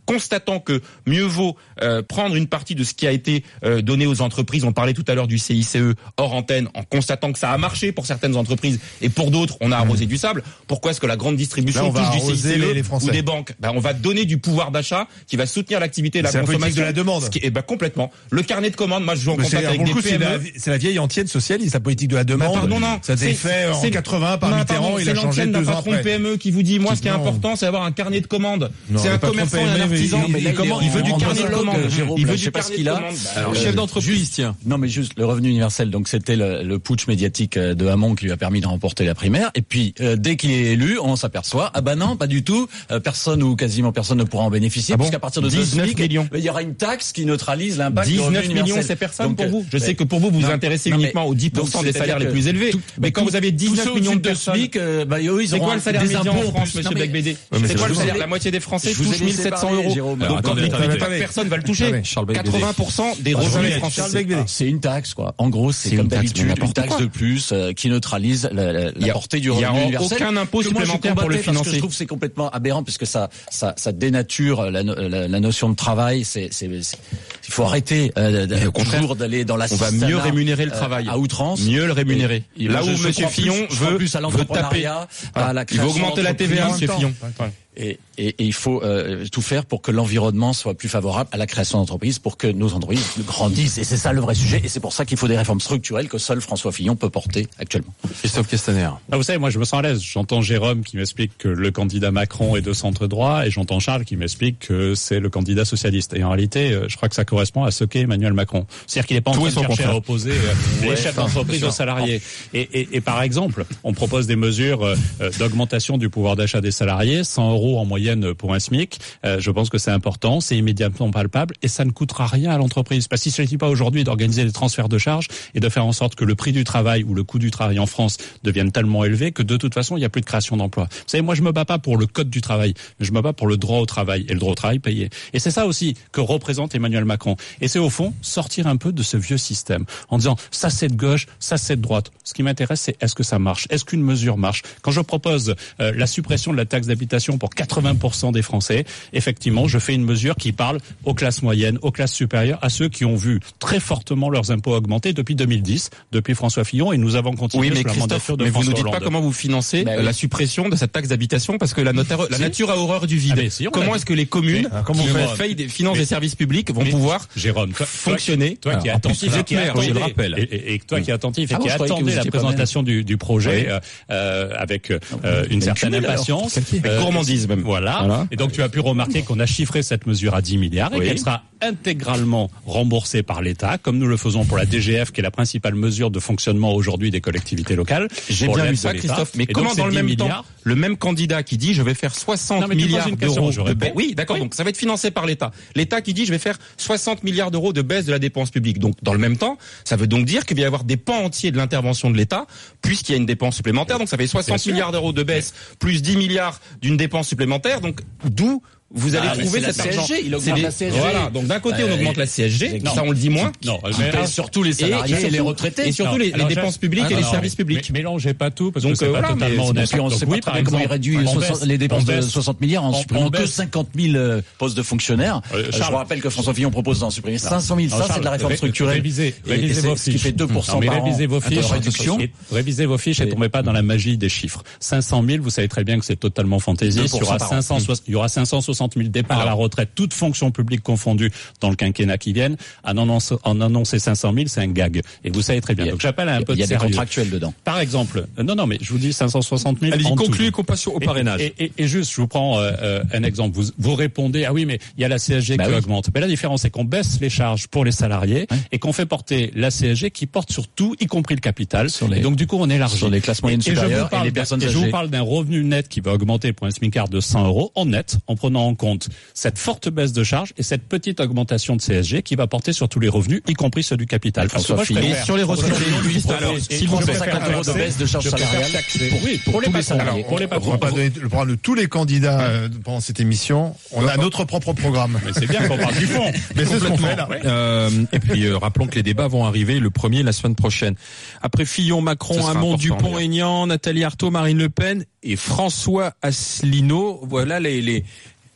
constatant que mieux vaut euh, prendre une partie de ce qui a été euh, donné aux entreprises. On parlait tout à l'heure du C I C E hors antenne, en constatant que ça a marché pour certaines entreprises et pour d'autres, on a arrosé mmh. du sable. Pourquoi est-ce que la grande distribution touche du C I C E les, les ou des banques? Ben, on va donner du pouvoir d'achat qui va soutenir l'activité et la consommation. C'est la politique de la demande. Ce qui, eh ben, complètement. Le carnet de commandes, moi je joue en contact avec des P M E. C'est la vieille antienne socialiste, la politique de la demande. Bah, pardon, non. Ça a été fait en quatre-vingts par Mitterrand, il a changé deux ans après. C'est P M E qui vous dit, moi, ce qui est important, c'est d'avoir un carnet de commandes. C'est un commerçant et un artisan. Il veut du carnet de commandes. Il veut du carnet de commandes. Chef d'entreprise, tiens. Non, mais juste le revenu universel. Donc, c'était le, le putsch médiatique de Hamon qui lui a permis de remporter la primaire. Et puis, euh, dès qu'il est élu, on s'aperçoit, ah ben non, pas du tout. Euh, personne ou quasiment personne ne pourra en bénéficier, ah bon, puisqu'à partir de dix-neuf millions. Il y aura une taxe qui neutralise l'impact. dix-neuf millions, c'est personne pour vous. Je sais que pour vous, vous vous intéressez uniquement aux dix pour cent des salaires les plus élevés. Mais quand vous avez dix-neuf millions de personnes, c'est quoi le salaire médian en France, monsieur Becbédé? C'est quoi le salaire? La moitié des Français touchent mille sept cents euros. Donc, personne va le toucher. quatre-vingts pour cent des revenus français. C'est une taxe, quoi. En gros, c'est comme d'habitude une taxe de plus qui neutralise la portée du revenu universel. Il n'y a aucun impôt supplémentaire pour le financer. Ce que je trouve, c'est complètement aberrant puisque ça, ça, ça dénature la, la, la notion de travail. C'est, c'est, c'est il faut arrêter euh, toujours d'aller dans la. On va mieux rémunérer le travail euh, à outrance, mieux le rémunérer. Et, et là où Monsieur Fillon veut, plus à veut taper, à la il veut augmenter la T V A, Monsieur Fillon. Et, et, et il faut euh, tout faire pour que l'environnement soit plus favorable à la création d'entreprises, pour que nos entreprises grandissent. Et c'est ça le vrai sujet. Et c'est pour ça qu'il faut des réformes structurelles que seul François Fillon peut porter actuellement. Christophe Castaner. Ah, vous savez, moi je me sens à l'aise. J'entends Jérôme qui m'explique que le candidat Macron est de centre droit, et j'entends Charles qui m'explique que c'est le candidat socialiste. Et en réalité, je crois que ça correspond à ce qu'est Emmanuel Macron. C'est-à-dire qu'il n'est pas en train de chercher à opposer euh, ouais, les chefs d'entreprise aux salariés. Et, et, et par exemple, on propose des mesures euh, d'augmentation du pouvoir d'achat des salariés, cent euros en moyenne pour un SMIC. Euh, je pense que c'est important, c'est immédiatement palpable et ça ne coûtera rien à l'entreprise. Parce qu'il ne s'agit pas aujourd'hui d'organiser des transferts de charges et de faire en sorte que le prix du travail ou le coût du travail en France devienne tellement élevé que de toute façon, il n'y a plus de création d'emplois. Vous savez, moi, je me bats pas pour le code du travail, mais je me bats pour le droit au travail et le droit au travail payé. Et c'est ça aussi que représente Emmanuel Macron. Et c'est au fond sortir un peu de ce vieux système en disant ça c'est de gauche, ça c'est de droite. Ce qui m'intéresse, c'est est-ce que ça marche? Est-ce qu'une mesure marche? Quand je propose euh, la suppression de la taxe d'habitation pour quatre-vingts pour cent des Français, effectivement, je fais une mesure qui parle aux classes moyennes, aux classes supérieures, à ceux qui ont vu très fortement leurs impôts augmenter depuis deux mille dix, depuis François Fillon, et nous avons continué oui, mais sous la mandature de mais François vous ne dites Hollande. Pas comment vous financez bah, oui. la suppression de cette taxe d'habitation, parce que la, notaire, la nature a horreur du vide. Ah, si, comment est-ce que les communes mais, qui fait, des finances mais, des services publics vont mais, pouvoir Jérôme, toi, fonctionner? Toi, toi qui es attentif, qui attendez, je le rappelle, et, et, et toi oui. qui es attentif et ah, qui attendez la présentation du, du projet oui. euh, avec euh, une certaine impatience, euh, gourmandise même. Voilà. voilà. Et donc tu as pu remarquer qu'on a chiffré cette mesure à dix milliards et oui. qu'elle sera intégralement remboursée par l'État, comme nous le faisons pour la D G F, qui est la principale mesure de fonctionnement aujourd'hui des collectivités locales. J'ai bien vu ça, Christophe. Mais et comment, dans le même milliards... temps, le même candidat qui dit je vais faire soixante milliards d'euros de baisse. Oui, d'accord. Oui. Donc ça va être financé par l'État. L'État qui dit je vais faire soixante milliards d'euros de baisse de la dépense publique. Donc dans le même temps, ça veut donc dire qu'il va y avoir des pans entiers de l'intervention de l'État, puisqu'il y a une dépense supplémentaire. Donc ça fait soixante milliards d'euros de baisse plus dix milliards d'une dépense supplémentaire. Donc d'où vous allez ah, trouver cet argent. C S G, il augmente les... la C S G. Voilà. Donc d'un côté, on augmente la C S G, non. ça on le dit moins. Non, mais pèse surtout les salariés et, et, surtout, et les retraités. Et surtout non. les, les dépenses publiques ah, et les non, services publics. Mais, mélangez pas tout, parce donc, que c'est euh, pas voilà, totalement honnête. On sait pas très comment il réduit les dépenses de soixante milliards en supprimant que cinquante mille postes de fonctionnaires. Je vous rappelle que François Fillon propose d'en supprimer cinq cent mille. Ça, c'est de la réforme structurelle. Révisez vos fiches. Ce qui fait deux pour cent par an de réduction. Révisez vos fiches et tombez pas dans la magie des chiffres. cinq cent mille, vous savez très bien que c'est totalement fantaisiste. Il y aura cinq cent soixante mille départs à la retraite, toutes fonctions publiques confondues dans le quinquennat qui viennent. En annoncer, en annoncer cinq cent mille, c'est un gag. Et vous savez très bien. Donc j'appelle à un peu de sérieux. Il y a des contractuels dedans. Par exemple, non, non, mais je vous dis cinq cent soixante mille. Allez-y, concluez compassion au parrainage. Et, et, et juste, je vous prends euh, un exemple. Vous, vous répondez, ah oui, mais il y a la C S G bah qui oui. augmente. Mais la différence, c'est qu'on baisse les charges pour les salariés ouais. et qu'on fait porter la C S G qui porte sur tout, y compris le capital. Sur les, et donc du coup, on élargit. Sur les classes moyennes supérieures et, et les personnes âgées. Et je vous parle d'un revenu net qui va augmenter pour un SMICard de cent euros en net, en prenant en compte cette forte baisse de charges et cette petite augmentation de C S G qui va porter sur tous les revenus, y compris ceux du capital. François Fillon, sur les retraités, alors, s'il vous plaît, cinquante euros de baisse de charges salariales pour, oui, pour, pour tous les salariés. Pour les patrons. On va pas donner le programme de tous les candidats euh, pendant cette émission. On a notre propre programme. Mais c'est bien qu'on parle du fond. Mais c'est ce qu'on fait là. Ouais. Euh, et puis euh, rappelons que les débats vont arriver le premier la semaine prochaine. Après Fillon, Macron, Hamon, Dupont-Aignan, Nathalie Arthaud, Marine Le Pen et François Asselineau, voilà les les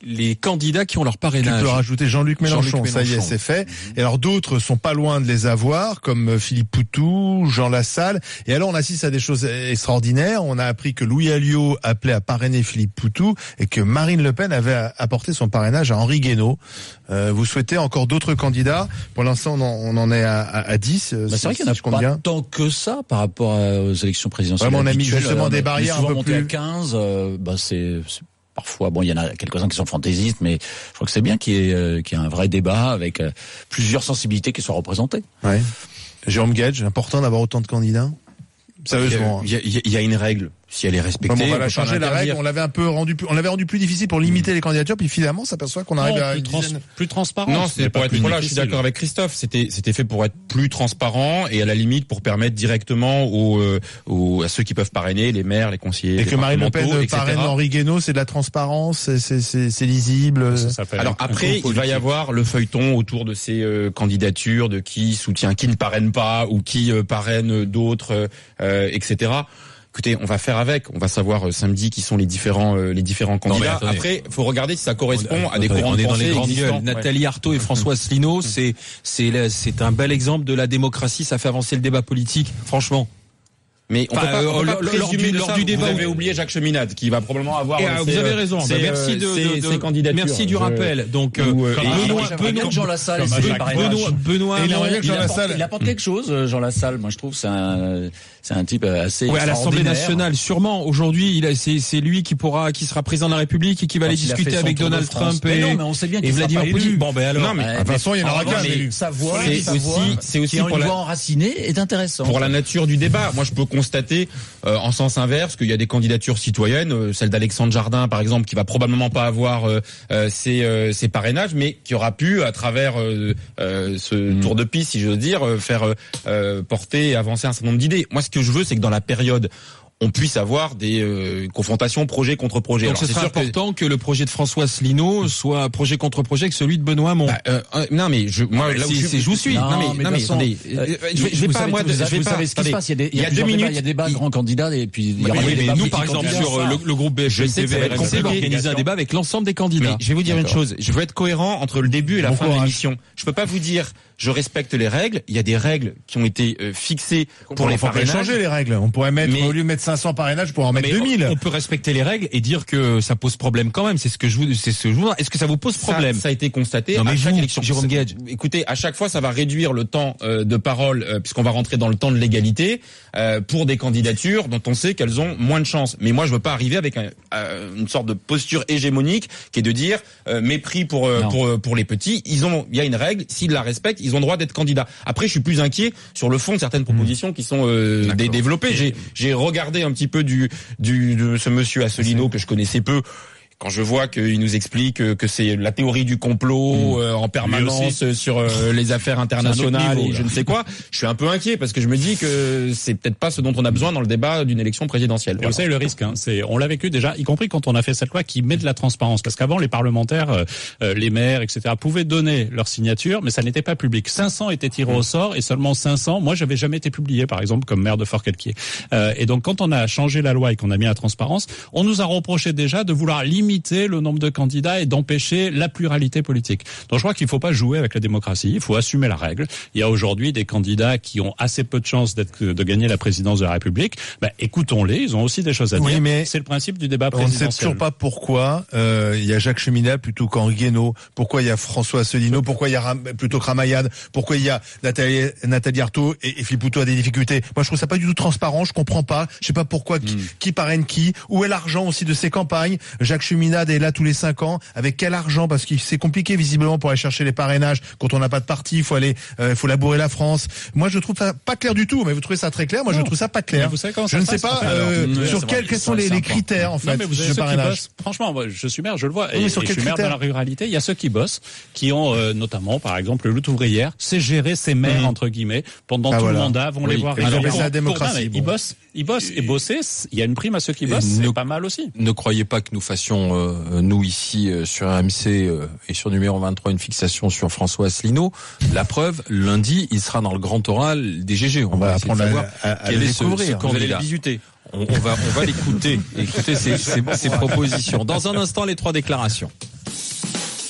les candidats qui ont leur parrainage. Tu peux rajouter Jean-Luc Mélenchon, Jean-Luc Mélenchon. Ça y est, c'est fait. Mmh. Et alors d'autres sont pas loin de les avoir, comme Philippe Poutou, Jean Lassalle. Et alors on assiste à des choses extraordinaires. On a appris que Louis Alliot appelait à parrainer Philippe Poutou et que Marine Le Pen avait apporté son parrainage à Henri Guénaud. Euh, vous souhaitez encore d'autres candidats? Pour l'instant, on en, on en est à, à, à dix. Bah, c'est vrai qu'il n'y en a pas bien. tant que ça par rapport aux élections présidentielles. Ouais, on a mis justement des barrières un peu plus. À quinze, euh, bah c'est, c'est parfois, bon, il y en a quelques-uns qui sont fantaisistes, mais je crois que c'est bien qu'il y ait, euh, qu'il y ait un vrai débat avec euh, plusieurs sensibilités qui soient représentées. Ouais. Jérôme Gage, important d'avoir autant de candidats. Sérieusement, il y a, il y a, il y a une règle. Si elle est respectée, bon, on va la changer la règle. On l'avait un peu rendu, on l'avait rendu plus difficile pour limiter mmh. les candidatures, puis finalement, s'aperçoit qu'on arrive non, à une trans- dizaine... plus transparent. Non, c'était pour être. Voilà, je suis d'accord avec Christophe. C'était, c'était fait pour être plus transparent et à la limite pour permettre directement aux, aux à ceux qui peuvent parrainer, les maires, les conseillers. Et que Marine Le Pen parraine Henri Guénaud, c'est de la transparence, c'est, c'est, c'est, c'est lisible. Ça, ça Alors après, il va y avoir le feuilleton autour de ces euh, candidatures, de qui soutient, qui ne parraine pas ou qui euh, parraine d'autres, euh, et cetera. Écoutez, on va faire avec. On va savoir euh, samedi qui sont les différents euh, les différents candidats. Non, après, faut regarder si ça correspond on, à des courants de pensée. On est dans les grandes gueules. Nathalie Arthaud et François Asselineau, c'est c'est c'est un bel exemple de la démocratie. Ça fait avancer le débat politique, franchement. Mais on enfin, peut pas, on peut euh, pas lors du, lors ça, du débat, vous avez oublié Jacques Cheminade qui va probablement avoir. Et, euh, vous avez raison. Bah, merci de, ses, de, de ses candidatures. Merci du rappel. Donc euh, euh, Benoît, Benoît, Jean Lassalle, Benoît, Benoît, il, il, apporte, il apporte quelque chose, Jean Lassalle. Moi, je trouve c'est un c'est un type assez. Ouais, à l'Assemblée nationale, sûrement. Aujourd'hui, il a c'est c'est lui qui pourra, qui sera président de la République et qui va aller discuter avec Donald Trump et, non, mais on sait bien et Vladimir Poutine. Bon, ben alors. Non, mais de toute façon, il y en aura qu'un. Sa voix, c'est aussi, c'est aussi pour la voix enracinée est intéressant. Pour la nature du débat, moi, je peux constater euh, en sens inverse qu'il y a des candidatures citoyennes, euh, celle d'Alexandre Jardin, par exemple, qui va probablement pas avoir euh, euh, ses, euh, ses parrainages, mais qui aura pu, à travers euh, euh, ce mmh. tour de piste, si j'ose dire, euh, faire euh, porter et avancer un certain nombre d'idées. Moi, ce que je veux, c'est que dans la période on puisse avoir des euh, confrontations projet contre projet. Donc Alors, ce serait important que... que le projet de François Asselineau soit projet contre projet que celui de Benoît Hamon. Bah, euh, euh, non mais je moi là où je, je vous suis. Non, non mais, non, mais façon, attendez, euh, je, je vais pas moi vous, je vais vous pas savez ce qui se passe, il y a, des, il y a, il y a deux minutes, il y a des débats grands candidats et puis il y aura oui, des mais nous par exemple sur le, le groupe B F M T V R M C va organiser un débat avec l'ensemble des candidats. Je vais vous dire une chose, je veux être cohérent entre le début et la fin de l'émission. Je peux pas vous dire je respecte les règles. Il y a des règles qui ont été euh, fixées pour les parrainages. On peut changer les règles. On pourrait mettre, au lieu de mettre cinq cents parrainages, pour en mettre deux mille. On peut respecter les règles et dire que ça pose problème quand même. C'est ce que je vous, c'est ce que je vous. Est-ce que ça vous pose problème? Ça, ça a été constaté non, mais à chaque vous, élection. Jérôme Gage. Écoutez, à chaque fois, ça va réduire le temps euh, de parole euh, puisqu'on va rentrer dans le temps de l'égalité euh, pour des candidatures dont on sait qu'elles ont moins de chances. Mais moi, je veux pas arriver avec un, euh, une sorte de posture hégémonique qui est de dire euh, mépris pour euh, pour pour les petits. Ils ont, il y a une règle. S'ils la respectent, ils ont droit d'être candidats. Après, je suis plus inquiet sur le fond de certaines propositions mmh. qui sont euh, dé- développées. J'ai, j'ai regardé un petit peu du, du de ce monsieur Asselineau que je connaissais peu. Quand je vois qu'il nous explique que c'est la théorie du complot mmh. euh, en permanence sur euh, les affaires internationales niveau, et je ne sais quoi, je suis un peu inquiet parce que je me dis que c'est peut-être pas ce dont on a besoin dans le débat d'une élection présidentielle. Voilà. Vous savez le risque, hein, c'est on l'a vécu déjà, y compris quand on a fait cette loi qui met de la transparence, parce qu'avant les parlementaires, euh, les maires, et cetera pouvaient donner leur signature, mais ça n'était pas public. cinq cents étaient tirés mmh. au sort et seulement cinq cents. Moi, j'avais jamais été publié, par exemple, comme maire de Fort-Calquier. Euh, et donc quand on a changé la loi et qu'on a mis la transparence, on nous a reproché déjà de vouloir limiter le nombre de candidats et d'empêcher la pluralité politique. Donc je crois qu'il ne faut pas jouer avec la démocratie, il faut assumer la règle. Il y a aujourd'hui des candidats qui ont assez peu de chances d'être, de gagner la présidence de la République. Ben, écoutons-les, ils ont aussi des choses à dire. Oui, mais c'est le principe du débat présidentiel. On ne sait toujours pas pourquoi euh, il y a Jacques Cheminade plutôt qu'Henri Guénaud, pourquoi il y a François Asselineau, pourquoi il y a Ram, plutôt que Ramayad, pourquoi il y a Nathalie, Nathalie Arthaud et, et Philippe Poutou a des difficultés. Moi je trouve ça pas du tout transparent, je comprends pas, je sais pas pourquoi, mm. qui, qui parraine qui, où est l'argent aussi de ces campagnes. Jacques Cheminade est là tous les cinq ans, avec quel argent, parce que c'est compliqué visiblement pour aller chercher les parrainages quand on n'a pas de parti, il faut aller, il euh, faut labourer la France. Moi je trouve ça pas clair du tout, mais vous trouvez ça très clair, moi non. je trouve ça pas clair. Vous savez comment je ça ne passe, sais pas en fait, euh, sur quels quels sont les, les critères en fait. Non, mais vous de parrainage. Bossent, franchement, moi, je suis maire, je le vois, oui, et, sur et quels je suis maire critères dans la ruralité. Il y a ceux qui bossent, qui ont euh, notamment, par exemple, le lutte ouvrière, c'est gérer ces maires mmh. entre guillemets pendant ah, tout voilà. le mandat, vont oui. les voir. Alors, c'est la démocratie. Bon. Ils bossent, ils bossent et bosser. Il y a une prime à ceux qui bossent, c'est pas mal aussi. Ne croyez pas que nous fassions euh, nous ici euh, sur R M C euh, et sur numéro vingt-trois une fixation sur François Asselineau. La preuve, lundi, il sera dans le grand oral des G G. On, on va apprendre à savoir à, à, quel à est ce, ce candidat. Vous allez le visiter. On, on va, on va l'écouter, écouter ses, ses, ses propositions. Dans un instant, les trois déclarations.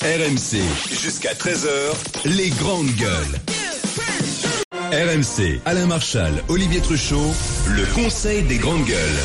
R M C, jusqu'à treize heures, les grandes gueules. R M C, Alain Marchal, Olivier Truchot, le conseil des grandes gueules.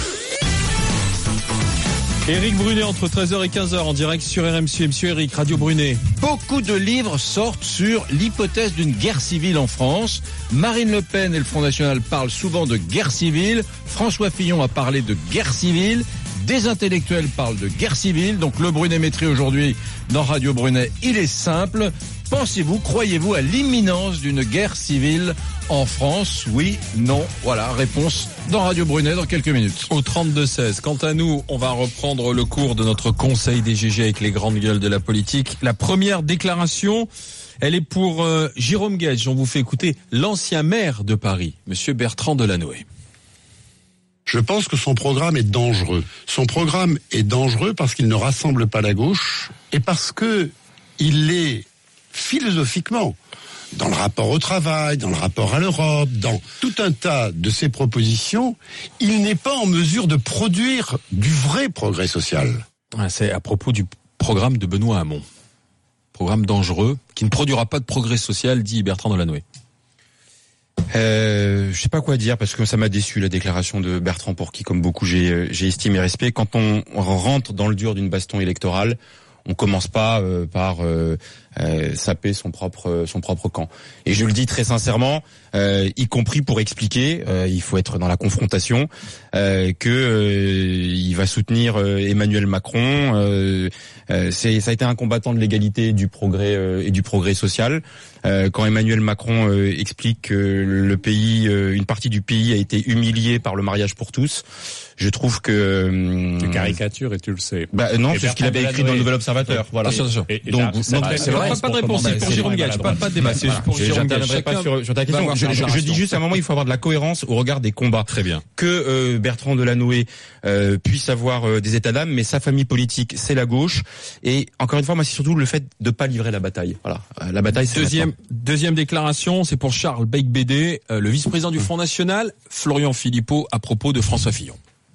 Éric Brunet entre treize heures et quinze heures en direct sur R M C. Monsieur Éric, Radio Brunet. Beaucoup de livres sortent sur l'hypothèse d'une guerre civile en France. Marine Le Pen et le Front National parlent souvent de guerre civile. François Fillon a parlé de guerre civile. Des intellectuels parlent de guerre civile. Donc le Brunet Métrie aujourd'hui dans Radio Brunet, il est simple. Pensez-vous, croyez-vous à l'imminence d'une guerre civile en France? Oui, non, voilà, réponse dans Radio Brunet dans quelques minutes. Au trente-deux seize. Quant à nous, on va reprendre le cours de notre conseil des G G avec les grandes gueules de la politique. La première déclaration, elle est pour euh, Jérôme Guedj. On vous fait écouter l'ancien maire de Paris, Monsieur Bertrand Delanoë. Je pense que son programme est dangereux. Son programme est dangereux parce qu'il ne rassemble pas la gauche et parce que il est philosophiquement, dans le rapport au travail, dans le rapport à l'Europe, dans tout un tas de ses propositions, il n'est pas en mesure de produire du vrai progrès social. C'est à propos du programme de Benoît Hamon. Programme dangereux, qui ne produira pas de progrès social, dit Bertrand Delanoë. Euh, je sais pas quoi dire parce que ça m'a déçu la déclaration de Bertrand pour qui, comme beaucoup, j'ai, j'ai estime et respect. Quand on rentre dans le dur d'une baston électorale, on commence pas euh, par euh, euh, saper son propre son propre camp. Et je le dis très sincèrement, euh, y compris pour expliquer, euh, il faut être dans la confrontation, euh, que euh, il va soutenir euh, Emmanuel Macron. Euh, euh, c'est ça a été un combattant de l'égalité, du progrès euh, et du progrès social. Euh, quand Emmanuel Macron euh, explique que le pays, euh, une partie du pays a été humiliée par le mariage pour tous, je trouve que euh, tu caricatures et tu le sais. Bah non, et c'est ce qu'il avait écrit dans le Nouvel Observateur. Oui. Voilà. Attention, et, et donc, donc c'est vrai. C'est vrai. Pas de réponse. C'est pour Jérôme Guedj. Pas, pas de débat. C'est juste pour Jérôme Guedj. J'interviendrai pas sur, sur ta question. Je, je, je dis juste à un moment, il faut avoir de la cohérence au regard des combats. Très bien. Que euh, Bertrand Delanoë euh, puisse avoir euh, des états d'âme, mais sa famille politique, c'est la gauche. Et encore une fois, moi, c'est surtout le fait de pas livrer la bataille. Voilà. La bataille. C'est deuxième deuxième déclaration, c'est pour Charles Beigbeder, euh, le vice-président du Front National, Florian Philippot, à propos de François Fillon.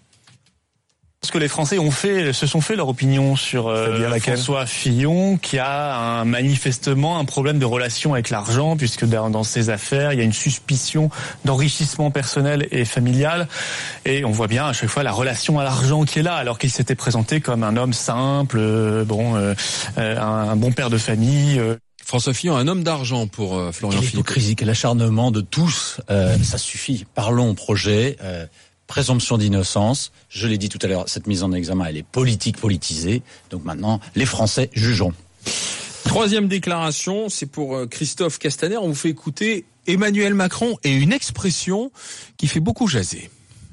Ce que les Français ont fait, se sont fait leur opinion sur euh, François Fillon, qui a un, manifestement un problème de relation avec l'argent, puisque dans, dans ses affaires, il y a une suspicion d'enrichissement personnel et familial. Et on voit bien à chaque fois la relation à l'argent qui est là, alors qu'il s'était présenté comme un homme simple, euh, bon, euh, euh, un, un bon père de famille. Euh. François Fillon, un homme d'argent pour euh, Florian Philippot. L'hypocrisie et l'acharnement de tous, euh, ça suffit. Parlons projet. Euh, Présomption d'innocence, je l'ai dit tout à l'heure, cette mise en examen, elle est politique, politisée. Donc maintenant, les Français jugeront. Troisième déclaration, c'est pour Christophe Castaner. On vous fait écouter Emmanuel Macron et une expression qui fait beaucoup jaser.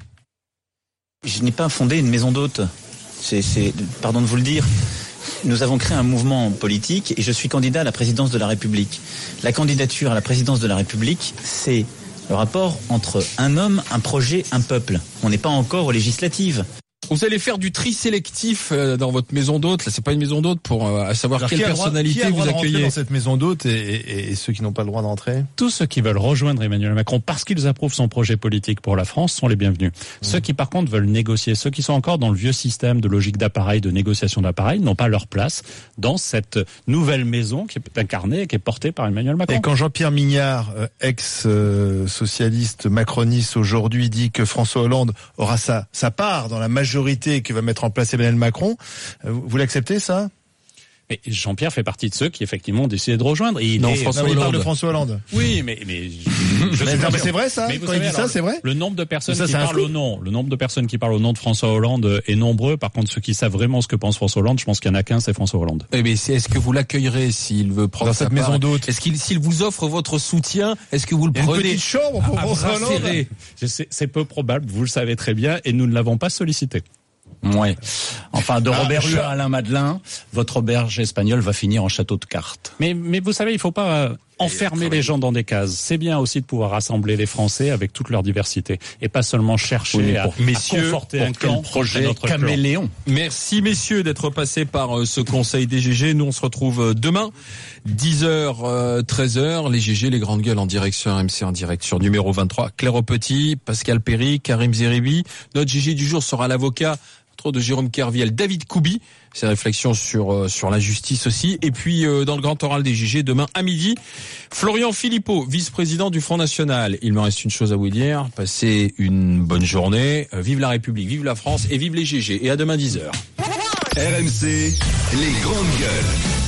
Je n'ai pas fondé une maison d'hôtes. C'est, c'est, pardon de vous le dire. Nous avons créé un mouvement politique et je suis candidat à la présidence de la République. La candidature à la présidence de la République, c'est le rapport entre un homme, un projet, un peuple. On n'est pas encore aux législatives. Vous allez faire du tri sélectif dans votre maison d'hôte. Là, c'est pas une maison d'hôte pour euh, savoir alors quelle personnalité vous accueillez dans cette maison d'hôte et, et, et ceux qui n'ont pas le droit d'entrer. Tous ceux qui veulent rejoindre Emmanuel Macron parce qu'ils approuvent son projet politique pour la France sont les bienvenus. Mmh. Ceux qui par contre veulent négocier, ceux qui sont encore dans le vieux système de logique d'appareil, de négociation d'appareil, n'ont pas leur place dans cette nouvelle maison qui est incarnée et qui est portée par Emmanuel Macron. Et quand Jean-Pierre Mignard, ex-socialiste macroniste aujourd'hui, dit que François Hollande aura sa, sa part dans la majorité que va mettre en place Emmanuel Macron, vous l'acceptez ça ? Mais Jean-Pierre fait partie de ceux qui effectivement ont décidé de rejoindre. Et il non, est... François Hollande. Il parle de François Hollande. Oui, mais mais, je, je mais, non, mais c'est vrai ça. Quand il dit ça, c'est vrai. Le nombre de personnes ça, qui parlent au nom, le nombre de personnes qui parlent au nom de François Hollande est nombreux. Par contre, ceux qui savent vraiment ce que pense François Hollande, je pense qu'il y en a qu'un, c'est François Hollande. Eh mais c'est, est-ce que vous l'accueillerez s'il veut prendre dans cette maison d'hôte ? Est-ce qu'il s'il vous offre votre soutien, est-ce que vous le prenez ? Une petite chambre pour François Hollande. C'est, c'est peu probable. Vous le savez très bien, et nous ne l'avons pas sollicité. Ouais. Enfin, de Robert Hue à Alain Madelin, votre auberge espagnole va finir en château de cartes. Mais, mais vous savez, il faut pas enfermer les gens dans des cases. C'est bien aussi de pouvoir rassembler les Français avec toute leur diversité et pas seulement chercher oui, à, messieurs, à conforter un clan projet notre caméléon. Clan. Merci messieurs d'être passés par ce conseil des G G. Nous on se retrouve demain dix heures treize heures les G G, les grandes gueules en direct sur R M C, en direct sur numéro vingt-trois. Claire Aupetit, Pascal Perry, Karim Zeribi. Notre G G du jour sera l'avocat de Jérôme Kerviel, David Koubi, ses réflexions sur euh, sur la justice aussi, et puis euh, dans le grand oral des J G demain à midi, Florian Philippot, vice-président du Front National. Il me reste une chose à vous dire, passez une bonne journée, euh, vive la République, vive la France et vive les G G, et à demain dix heures. R M C, les grandes gueules.